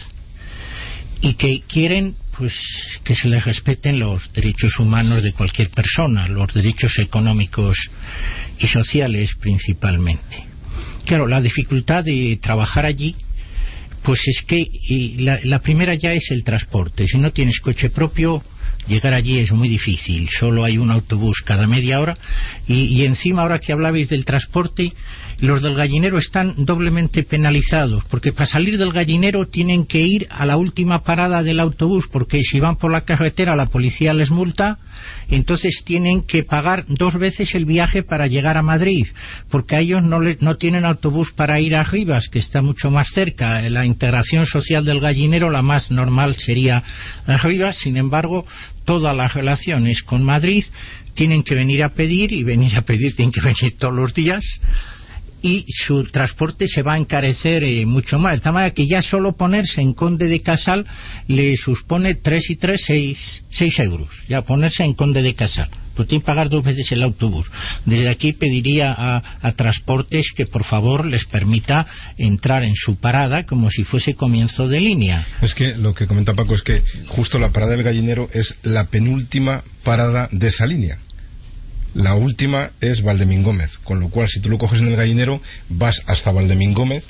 U: y que quieren pues que se les respeten los derechos humanos de cualquier persona, los derechos económicos y sociales principalmente. Claro, la dificultad de trabajar allí pues es que la primera ya es el transporte. Si no tienes coche propio, llegar allí es muy difícil. Solo hay un autobús cada media hora y encima, ahora que hablabais del transporte, los del gallinero están doblemente penalizados, porque para salir del gallinero tienen que ir a la última parada del autobús, porque si van por la carretera la policía les multa. Entonces tienen que pagar 2 veces el viaje para llegar a Madrid, porque a ellos no tienen autobús para ir a Rivas, que está mucho más cerca. La integración social del gallinero, la más normal, sería a Rivas. Sin embargo, todas las relaciones con Madrid tienen que venir a pedir, tienen que venir todos los días, y su transporte se va a encarecer mucho más, de tal manera que ya solo ponerse en Conde de Casal le supone 3 y 3, 6 euros, ya ponerse en Conde de Casal, pues tiene que pagar 2 veces el autobús. Desde aquí pediría a Transportes que por favor les permita entrar en su parada como si fuese comienzo de línea.
P: Es que lo que comenta Paco es que justo la parada del gallinero es la penúltima parada de esa línea. La última es Valdemín Gómez, con lo cual si tú lo coges en el gallinero vas hasta Valdemín Gómez,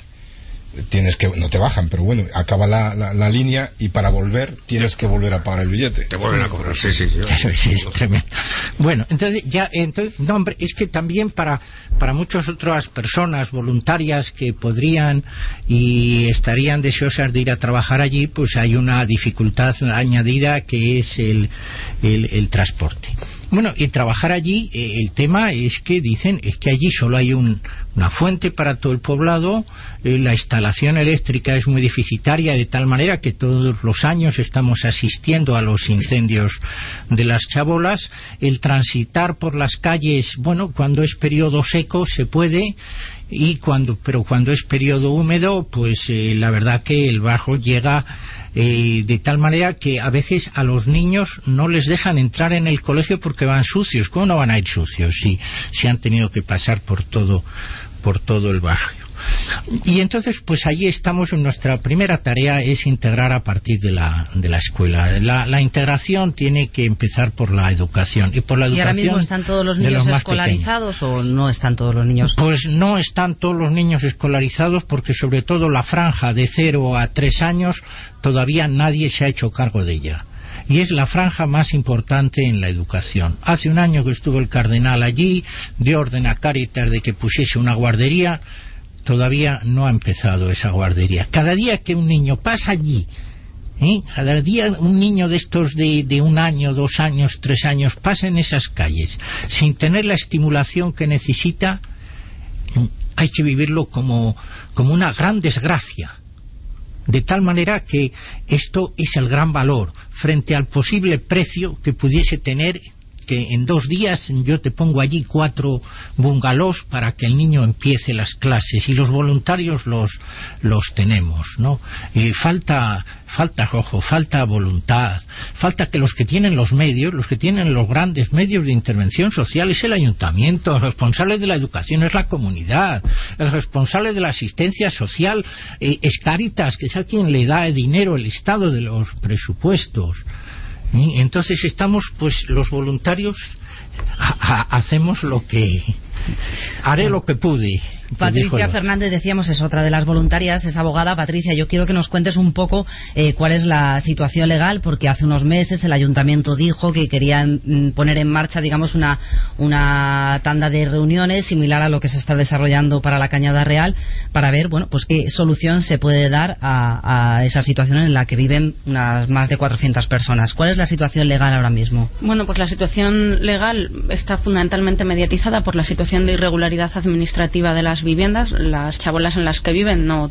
P: no te bajan, pero bueno, acaba la línea y para volver tienes que volver a pagar el billete.
S: Te vuelven a cobrar, sí.
U: Eso es tremendo. Bueno, entonces no, hombre, es que también para muchas otras personas voluntarias que podrían y estarían deseosas de ir a trabajar allí, pues hay una dificultad añadida que es el transporte. Bueno, y trabajar allí, el tema es que dicen es que allí solo hay una fuente para todo el poblado, la instalación eléctrica es muy deficitaria, de tal manera que todos los años estamos asistiendo a los incendios de las chabolas. El transitar por las calles, bueno, cuando es periodo seco se puede, pero cuando es periodo húmedo, pues la verdad que el bajo llega de tal manera que a veces a los niños no les dejan entrar en el colegio porque van sucios. ¿Cómo no van a ir sucios si han tenido que pasar por todo el barrio? Y entonces pues allí estamos. Nuestra primera tarea es integrar a partir de la escuela. La integración tiene que empezar por la educación, y por la educación.
B: ¿Y ahora mismo están todos los niños escolarizados o no están todos los niños?
U: Pues no están todos los niños escolarizados, porque sobre todo la franja de 0 a 3 años todavía nadie se ha hecho cargo de ella, y es la franja más importante en la educación. Hace un año que estuvo el cardenal allí, dio orden a Cáritas de que pusiese una guardería. Todavía no ha empezado esa guardería. Cada día que un niño pasa allí, cada día un niño de estos de 1 año, 2 años, 3 años pasa en esas calles sin tener la estimulación que necesita, hay que vivirlo como una gran desgracia. De tal manera que esto es el gran valor frente al posible precio que pudiese tener que en 2 días yo te pongo allí 4 bungalows para que el niño empiece las clases, y los voluntarios los tenemos, ¿no? Y falta voluntad, falta que los que tienen los medios, los que tienen los grandes medios de intervención social es el ayuntamiento, el responsable de la educación es la comunidad, el responsable de la asistencia social es Cáritas, que es a quien le da dinero el Estado de los presupuestos. ¿Sí? Entonces estamos, pues los voluntarios hacemos lo que... Haré lo que pude.
B: Patricia Fernández, decíamos, es otra de las voluntarias, es abogada. Patricia, yo quiero que nos cuentes un poco cuál es la situación legal, porque hace unos meses el ayuntamiento dijo que quería poner en marcha, digamos, una tanda de reuniones similar a lo que se está desarrollando para la Cañada Real, para ver, bueno, pues qué solución se puede dar a esa situación en la que viven unas más de 400 personas. ¿Cuál es la situación legal ahora mismo?
E: Bueno, pues la situación legal está fundamentalmente mediatizada por la situación de irregularidad administrativa de las viviendas. Las chabolas en las que viven no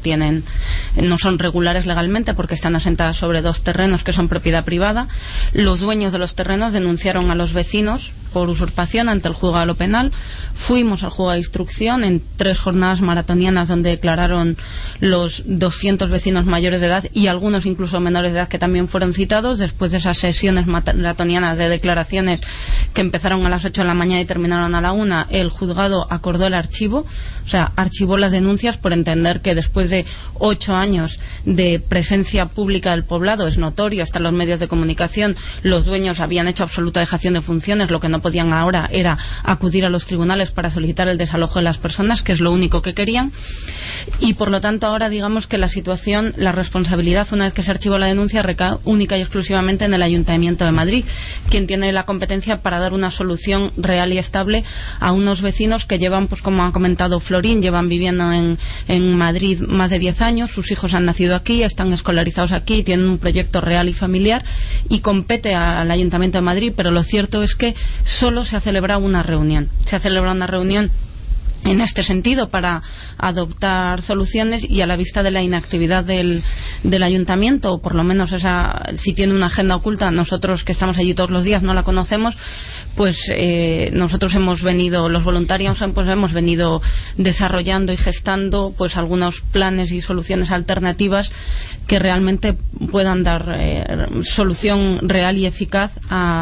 E: son regulares legalmente porque están asentadas sobre 2 terrenos que son propiedad privada. Los dueños de los terrenos denunciaron a los vecinos por usurpación ante el juzgado de lo penal. Fuimos al juzgado de instrucción en 3 jornadas maratonianas donde declararon los 200 vecinos mayores de edad y algunos incluso menores de edad que también fueron citados. Después de esas sesiones maratonianas de declaraciones que empezaron a las 8 de la mañana y terminaron a la 1, el juzgado acordó el archivo, o sea, archivó las denuncias por entender que después de 8 años de presencia pública del poblado, es notorio, hasta los medios de comunicación, los dueños habían hecho absoluta dejación de funciones. Lo que no podían ahora era acudir a los tribunales para solicitar el desalojo de las personas, que es lo único que querían, y por lo tanto ahora digamos que la situación, la responsabilidad, una vez que se archivó la denuncia, recae única y exclusivamente en el Ayuntamiento de Madrid, quien tiene la competencia para dar una solución real y estable a unos vecinos que llevan, pues como ha comentado Florín, llevan viviendo en Madrid más de 10 años, sus hijos han nacido aquí, están escolarizados aquí, tienen un proyecto real y familiar y compete al Ayuntamiento de Madrid, pero lo cierto es que solo se ha celebrado una reunión. Se ha celebrado una reunión en este sentido para adoptar soluciones, y a la vista de la inactividad del ayuntamiento, o por lo menos si tiene una agenda oculta, nosotros que estamos allí todos los días no la conocemos, pues nosotros los voluntarios pues hemos venido desarrollando y gestando pues algunos planes y soluciones alternativas que realmente puedan dar solución real y eficaz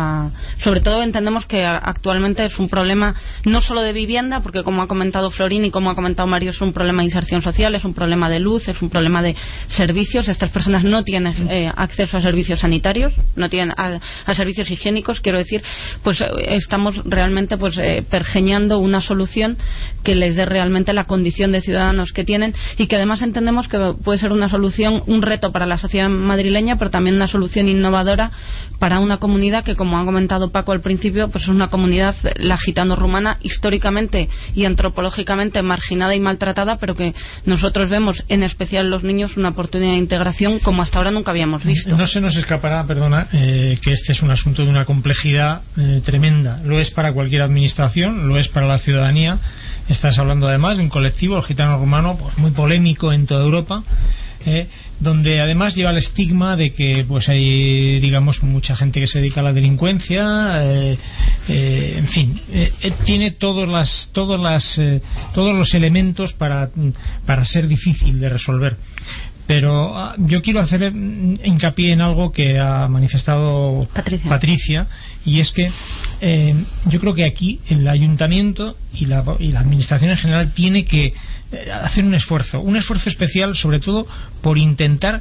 E: sobre todo entendemos que actualmente es un problema no solo de vivienda, porque como ha comentado Florín y como ha comentado Mario, es un problema de inserción social, es un problema de luz, es un problema de servicios. Estas personas no tienen acceso a servicios sanitarios, no tienen a servicios higiénicos, quiero decir, pues estamos realmente pues pergeñando una solución que les dé realmente la condición de ciudadanos que tienen, y que además entendemos que puede ser una solución, un reto para la sociedad madrileña, pero también una solución innovadora para una comunidad que, como ha comentado Paco al principio, pues es una comunidad, la gitano-rumana, históricamente y antropológicamente marginada y maltratada, pero que nosotros vemos, en especial los niños, una oportunidad de integración como hasta ahora nunca habíamos visto.
O: No se nos escapará, perdona, que este es un asunto de una complejidad tremenda. Lo es para cualquier administración, lo es para la ciudadanía. Estás hablando además de un colectivo, el gitano rumano, pues muy polémico en toda Europa, donde además lleva el estigma de que pues hay, digamos, mucha gente que se dedica a la delincuencia, en fin, tiene todos los elementos para ser difícil de resolver. Pero yo quiero hacer hincapié en algo que ha manifestado Patricia, y es que yo creo que aquí el ayuntamiento y la administración en general tiene que hacer un esfuerzo especial, sobre todo por intentar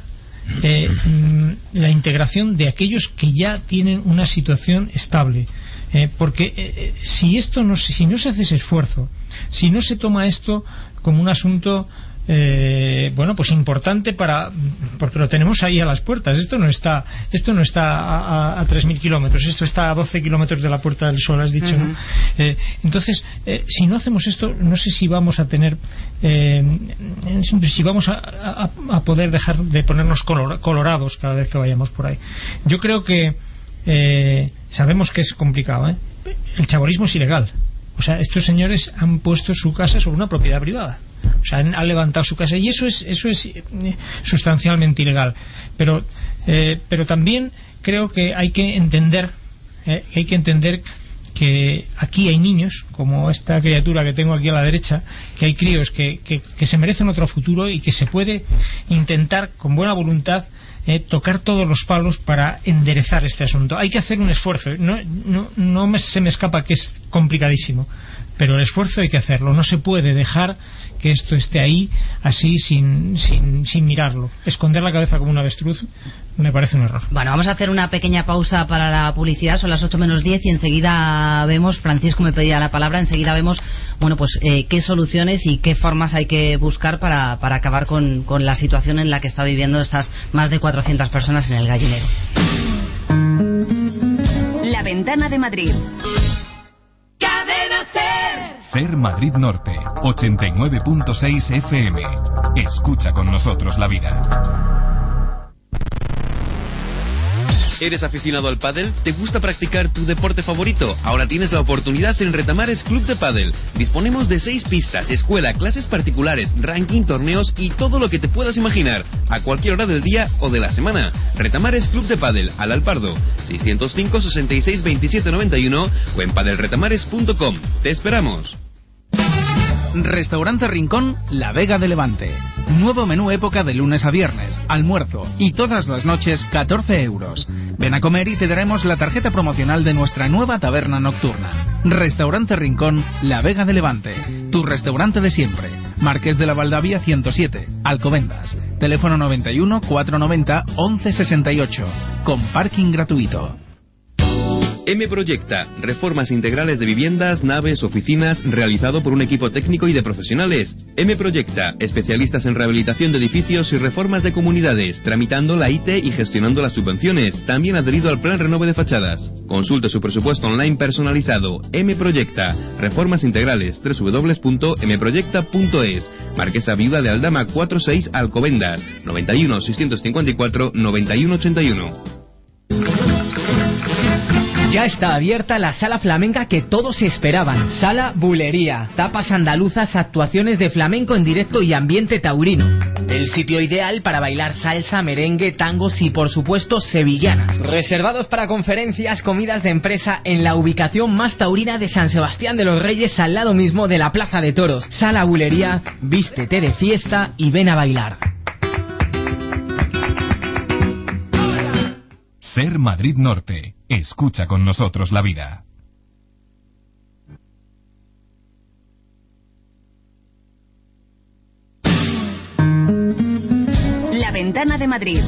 O: la integración de aquellos que ya tienen una situación estable, porque si no se hace ese esfuerzo, si no se toma esto como un asunto pues importante porque lo tenemos ahí a las puertas. Esto no está a 3.000 kilómetros, esto está a 12 kilómetros de la Puerta del Sol, has dicho, ¿no? Entonces, si no hacemos esto, no sé si vamos a tener si vamos a poder dejar de ponernos colorados cada vez que vayamos por ahí. Yo creo que sabemos que es complicado, el chabolismo es ilegal. O sea, estos señores han puesto su casa sobre una propiedad privada. O sea, han levantado su casa, y eso es sustancialmente ilegal. Pero también creo que hay que entender que aquí hay niños, como esta criatura que tengo aquí a la derecha, que hay críos que se merecen otro futuro y que se puede intentar con buena voluntad tocar todos los palos para enderezar este asunto. Hay que hacer un esfuerzo. Se me escapa que es complicadísimo, pero el esfuerzo hay que hacerlo. No se puede dejar que esto esté ahí así sin mirarlo. Esconder la cabeza como un avestruz me parece un error.
B: Bueno, vamos a hacer una pequeña pausa para la publicidad. Son las 8 menos 10 y enseguida vemos, Francisco me pedía la palabra, enseguida vemos qué soluciones y qué formas hay que buscar para acabar con la situación en la que está viviendo estas más de 400 personas en el Gallinero.
H: La Ventana de Madrid.
I: Cadena Ser. Ser Madrid Norte, 89.6 FM. Escucha con nosotros la vida.
K: ¿Eres aficionado al pádel? ¿Te gusta practicar tu deporte favorito? Ahora tienes la oportunidad en Retamares Club de Pádel. Disponemos de 6 pistas, escuela, clases particulares, ranking, torneos y todo lo que te puedas imaginar, a cualquier hora del día o de la semana. Retamares Club de Pádel, al Alpardo, 605 66 27 91 o en padelretamares.com. ¡Te esperamos!
M: Restaurante Rincón, La Vega de Levante. Nuevo menú época de lunes a viernes, almuerzo y todas las noches 14 euros. Ven a comer y te daremos la tarjeta promocional de nuestra nueva taberna nocturna. Restaurante Rincón, La Vega de Levante. Tu restaurante de siempre. Marqués de la Valdavia 107, Alcobendas. Teléfono 91 490 1168. Con parking gratuito.
K: M Proyecta, reformas integrales de viviendas, naves, oficinas, realizado por un equipo técnico y de profesionales. M Proyecta, especialistas en rehabilitación de edificios y reformas de comunidades, tramitando la IT y gestionando las subvenciones, también adherido al plan renove de fachadas. Consulte su presupuesto online personalizado. M Proyecta, reformas integrales, www.mproyecta.es. Marquesa Viuda de Aldama 46, Alcobendas, 91 654 9181.
C: Ya está abierta la sala flamenca que todos esperaban, Sala Bulería. Tapas andaluzas, actuaciones de flamenco en directo y ambiente taurino. El sitio ideal para bailar salsa, merengue, tangos y por supuesto sevillanas. Reservados para conferencias, comidas de empresa en la ubicación más taurina de San Sebastián de los Reyes, al lado mismo de la Plaza de Toros. Sala Bulería, vístete de fiesta y ven a bailar.
I: Ser Madrid Norte. Escucha con nosotros la vida.
H: La Ventana de Madrid.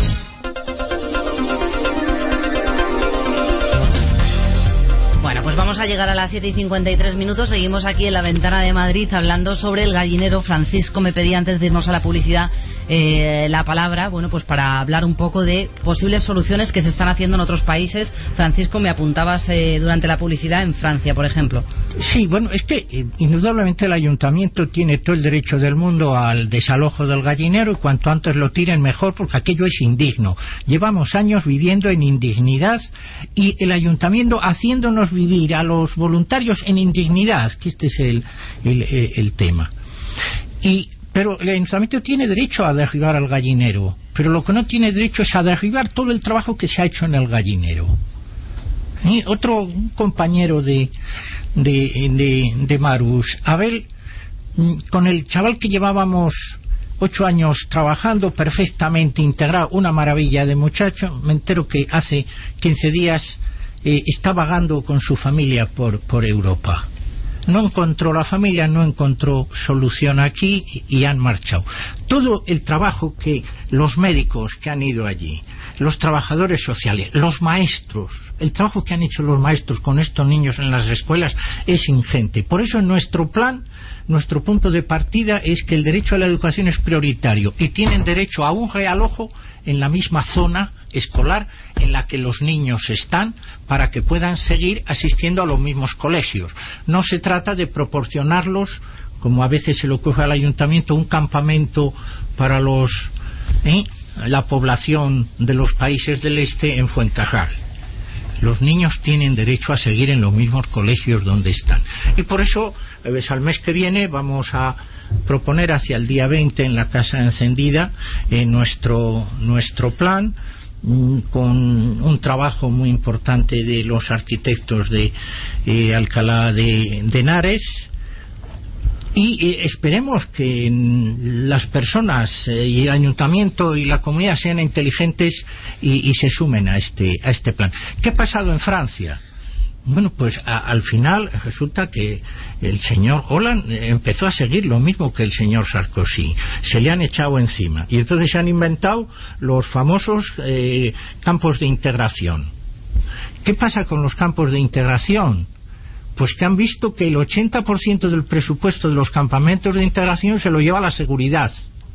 B: Bueno, pues vamos a llegar a las 7:53. Seguimos aquí en La Ventana de Madrid hablando sobre el Gallinero. Francisco me pedía antes de irnos a la publicidad la palabra, bueno, pues para hablar un poco de posibles soluciones que se están haciendo en otros países. Francisco, me apuntabas durante la publicidad en Francia, por ejemplo.
U: Sí, bueno, es que indudablemente el ayuntamiento tiene todo el derecho del mundo al desalojo del Gallinero y cuanto antes lo tiren mejor, porque aquello es indigno. Llevamos años viviendo en indignidad y el ayuntamiento haciéndonos vivir a los voluntarios en indignidad, que este es el tema. Pero el ayuntamiento tiene derecho a derribar al Gallinero, pero lo que no tiene derecho es a derribar todo el trabajo que se ha hecho en el Gallinero. Un compañero de Marus, Abel, con el chaval que llevábamos 8 años trabajando perfectamente integrado, una maravilla de muchacho, me entero que hace 15 días está vagando con su familia por Europa. No encontró la familia, no encontró solución aquí y han marchado. Todo el trabajo que los médicos que han ido allí, los trabajadores sociales, los maestros, el trabajo que han hecho los maestros con estos niños en las escuelas es ingente. Por eso en nuestro plan, nuestro punto de partida es que el derecho a la educación es prioritario y tienen derecho a un realojo en la misma zona escolar en la que los niños están para que puedan seguir asistiendo a los mismos colegios. No se trata de proporcionarlos, como a veces se le ocurre al ayuntamiento, un campamento para la población de los países del este en Fuencarral. Los niños tienen derecho a seguir en los mismos colegios donde están. Y por eso, al mes que viene, vamos a proponer hacia el día 20 en la Casa Encendida nuestro plan con un trabajo muy importante de los arquitectos de Alcalá de Henares, y esperemos que las personas y el ayuntamiento y la comunidad sean inteligentes y se sumen a este plan. ¿Qué ha pasado en Francia? Bueno, pues al final resulta que el señor Hollande empezó a seguir lo mismo que el señor Sarkozy. Se le han echado encima. Y entonces se han inventado los famosos campos de integración. ¿Qué pasa con los campos de integración? Pues que han visto que el 80% del presupuesto de los campamentos de integración se lo lleva la seguridad.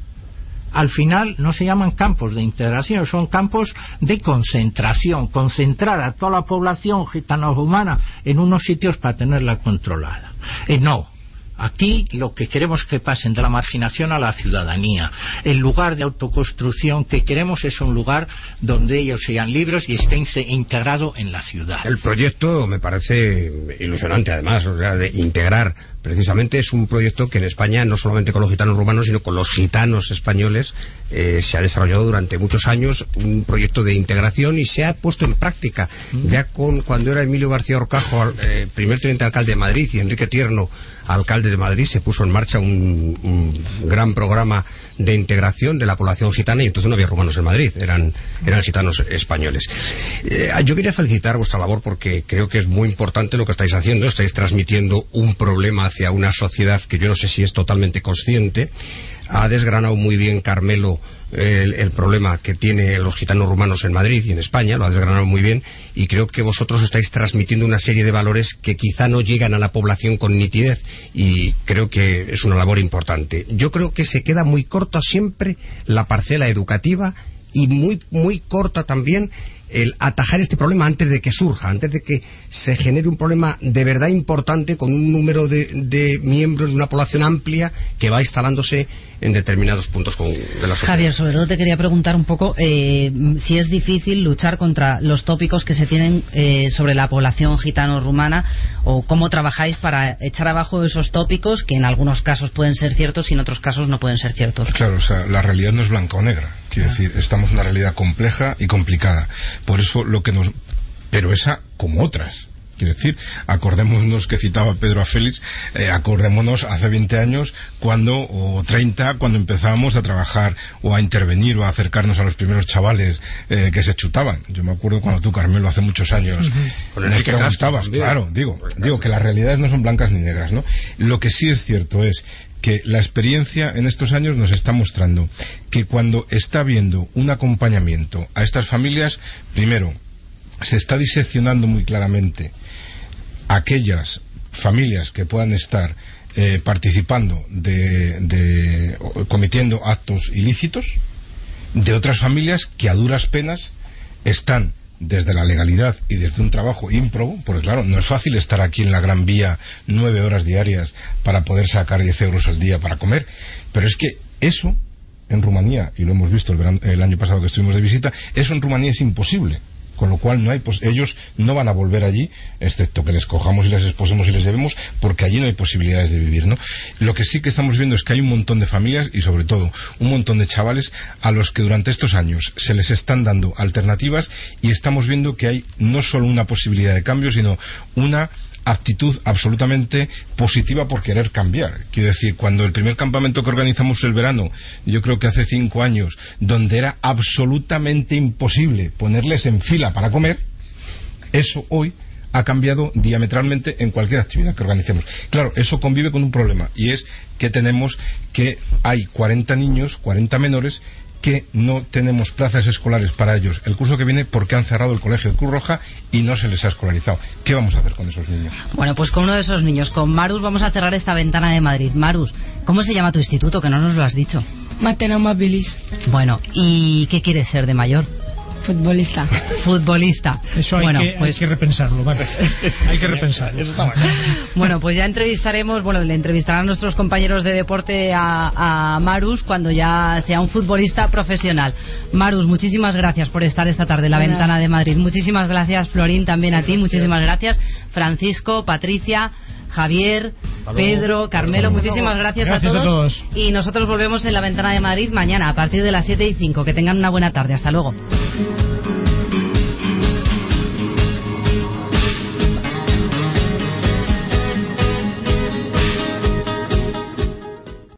U: Al final no se llaman campos de integración, son campos de concentración, concentrar a toda la población gitano-rumana en unos sitios para tenerla controlada. No, aquí lo que queremos es que pasen de la marginación a la ciudadanía. El lugar de autoconstrucción que queremos es un lugar donde ellos sean libres y estén integrados en la ciudad.
S: El proyecto me parece ilusionante, además, o sea, de integrar. Precisamente es un proyecto que en España, no solamente con los gitanos rumanos, sino con los gitanos españoles, se ha desarrollado durante muchos años un proyecto de integración y se ha puesto en práctica. Ya cuando era Emilio García Horcajo, primer teniente alcalde de Madrid, y Enrique Tierno, alcalde de Madrid, se puso en marcha un gran programa de integración de la población gitana, y entonces no había rumanos en Madrid, eran gitanos españoles. Yo quería felicitar vuestra labor porque creo que es muy importante lo que estáis haciendo. Estáis transmitiendo un problema hacia una sociedad que yo no sé si es totalmente consciente. Ha desgranado muy bien Carmelo el problema que tienen los gitanos rumanos en Madrid y en España, lo ha desgranado muy bien, y creo que vosotros estáis transmitiendo una serie de valores que quizá no llegan a la población con nitidez, y creo que es una labor importante. Yo creo que se queda muy corta siempre la parcela educativa, y muy, muy corta también el atajar este problema antes de que surja, antes de que se genere un problema de verdad importante con un número de miembros de una población amplia que va instalándose en determinados puntos de la sociedad.
B: Javier, sobre todo te quería preguntar un poco si es difícil luchar contra los tópicos que se tienen sobre la población gitano-rumana, o cómo trabajáis para echar abajo esos tópicos que en algunos casos pueden ser ciertos y en otros casos no pueden ser ciertos.
P: Claro, o sea, la realidad no es blanca o negra. Quiero decir, estamos en una realidad compleja y complicada. Por eso pero esa como otras. Quiero decir, acordémonos que citaba Pedro a Félix, acordémonos hace 20 años o 30, cuando empezábamos a trabajar o a intervenir o a acercarnos a los primeros chavales que se chutaban. Yo me acuerdo cuando tú, Carmelo, hace muchos años me preguntabas, claro, digo que las realidades no son blancas ni negras, ¿no? Lo que sí es cierto es que la experiencia en estos años nos está mostrando que cuando está habiendo un acompañamiento a estas familias, primero, se está diseccionando muy claramente aquellas familias que puedan estar participando cometiendo actos ilícitos, de otras familias que a duras penas están desde la legalidad y desde un trabajo ímprobo, porque claro, no es fácil estar aquí en la Gran Vía 9 horas diarias para poder sacar 10 euros al día para comer, pero es que eso en Rumanía, y lo hemos visto el año pasado que estuvimos de visita, eso en Rumanía es imposible. Con lo cual ellos no van a volver allí, excepto que les cojamos y les esposemos y les llevemos, porque allí no hay posibilidades de vivir, ¿no? Lo que sí que estamos viendo es que hay un montón de familias y sobre todo un montón de chavales a los que durante estos años se les están dando alternativas, y estamos viendo que hay no solo una posibilidad de cambio, sino una actitud absolutamente positiva por querer cambiar. Quiero decir, cuando el primer campamento que organizamos el verano, yo creo que hace 5 años, donde era absolutamente imposible ponerles en fila para comer, eso hoy ha cambiado diametralmente en cualquier actividad que organicemos. Claro, eso convive con un problema, y es que hay 40 niños, 40 menores que no tenemos plazas escolares para ellos el curso que viene porque han cerrado el colegio de Cruz Roja y no se les ha escolarizado. ¿Qué vamos a hacer con esos niños?
B: Bueno, pues con uno de esos niños, con Marus, vamos a cerrar esta ventana de Madrid. Marus, ¿cómo se llama tu instituto? Que no nos lo has dicho.
V: Matena Amabilis.
B: Bueno, ¿y qué quieres ser de mayor?
V: Futbolista.
B: Futbolista.
O: Eso hay que repensarlo, vale. Hay que repensarlo.
B: Bueno, pues ya le entrevistarán nuestros compañeros de deporte a Marus cuando ya sea un futbolista profesional. Marus, muchísimas gracias por estar esta tarde en la Ventana de Madrid. Muchísimas gracias, Florín, también a ti. Muchísimas gracias, Francisco, Patricia, Javier, Pedro, Carmelo, muchísimas gracias a todos. Y nosotros volvemos en La Ventana de Madrid mañana a partir de las 7:05. Que tengan una buena tarde. Hasta luego.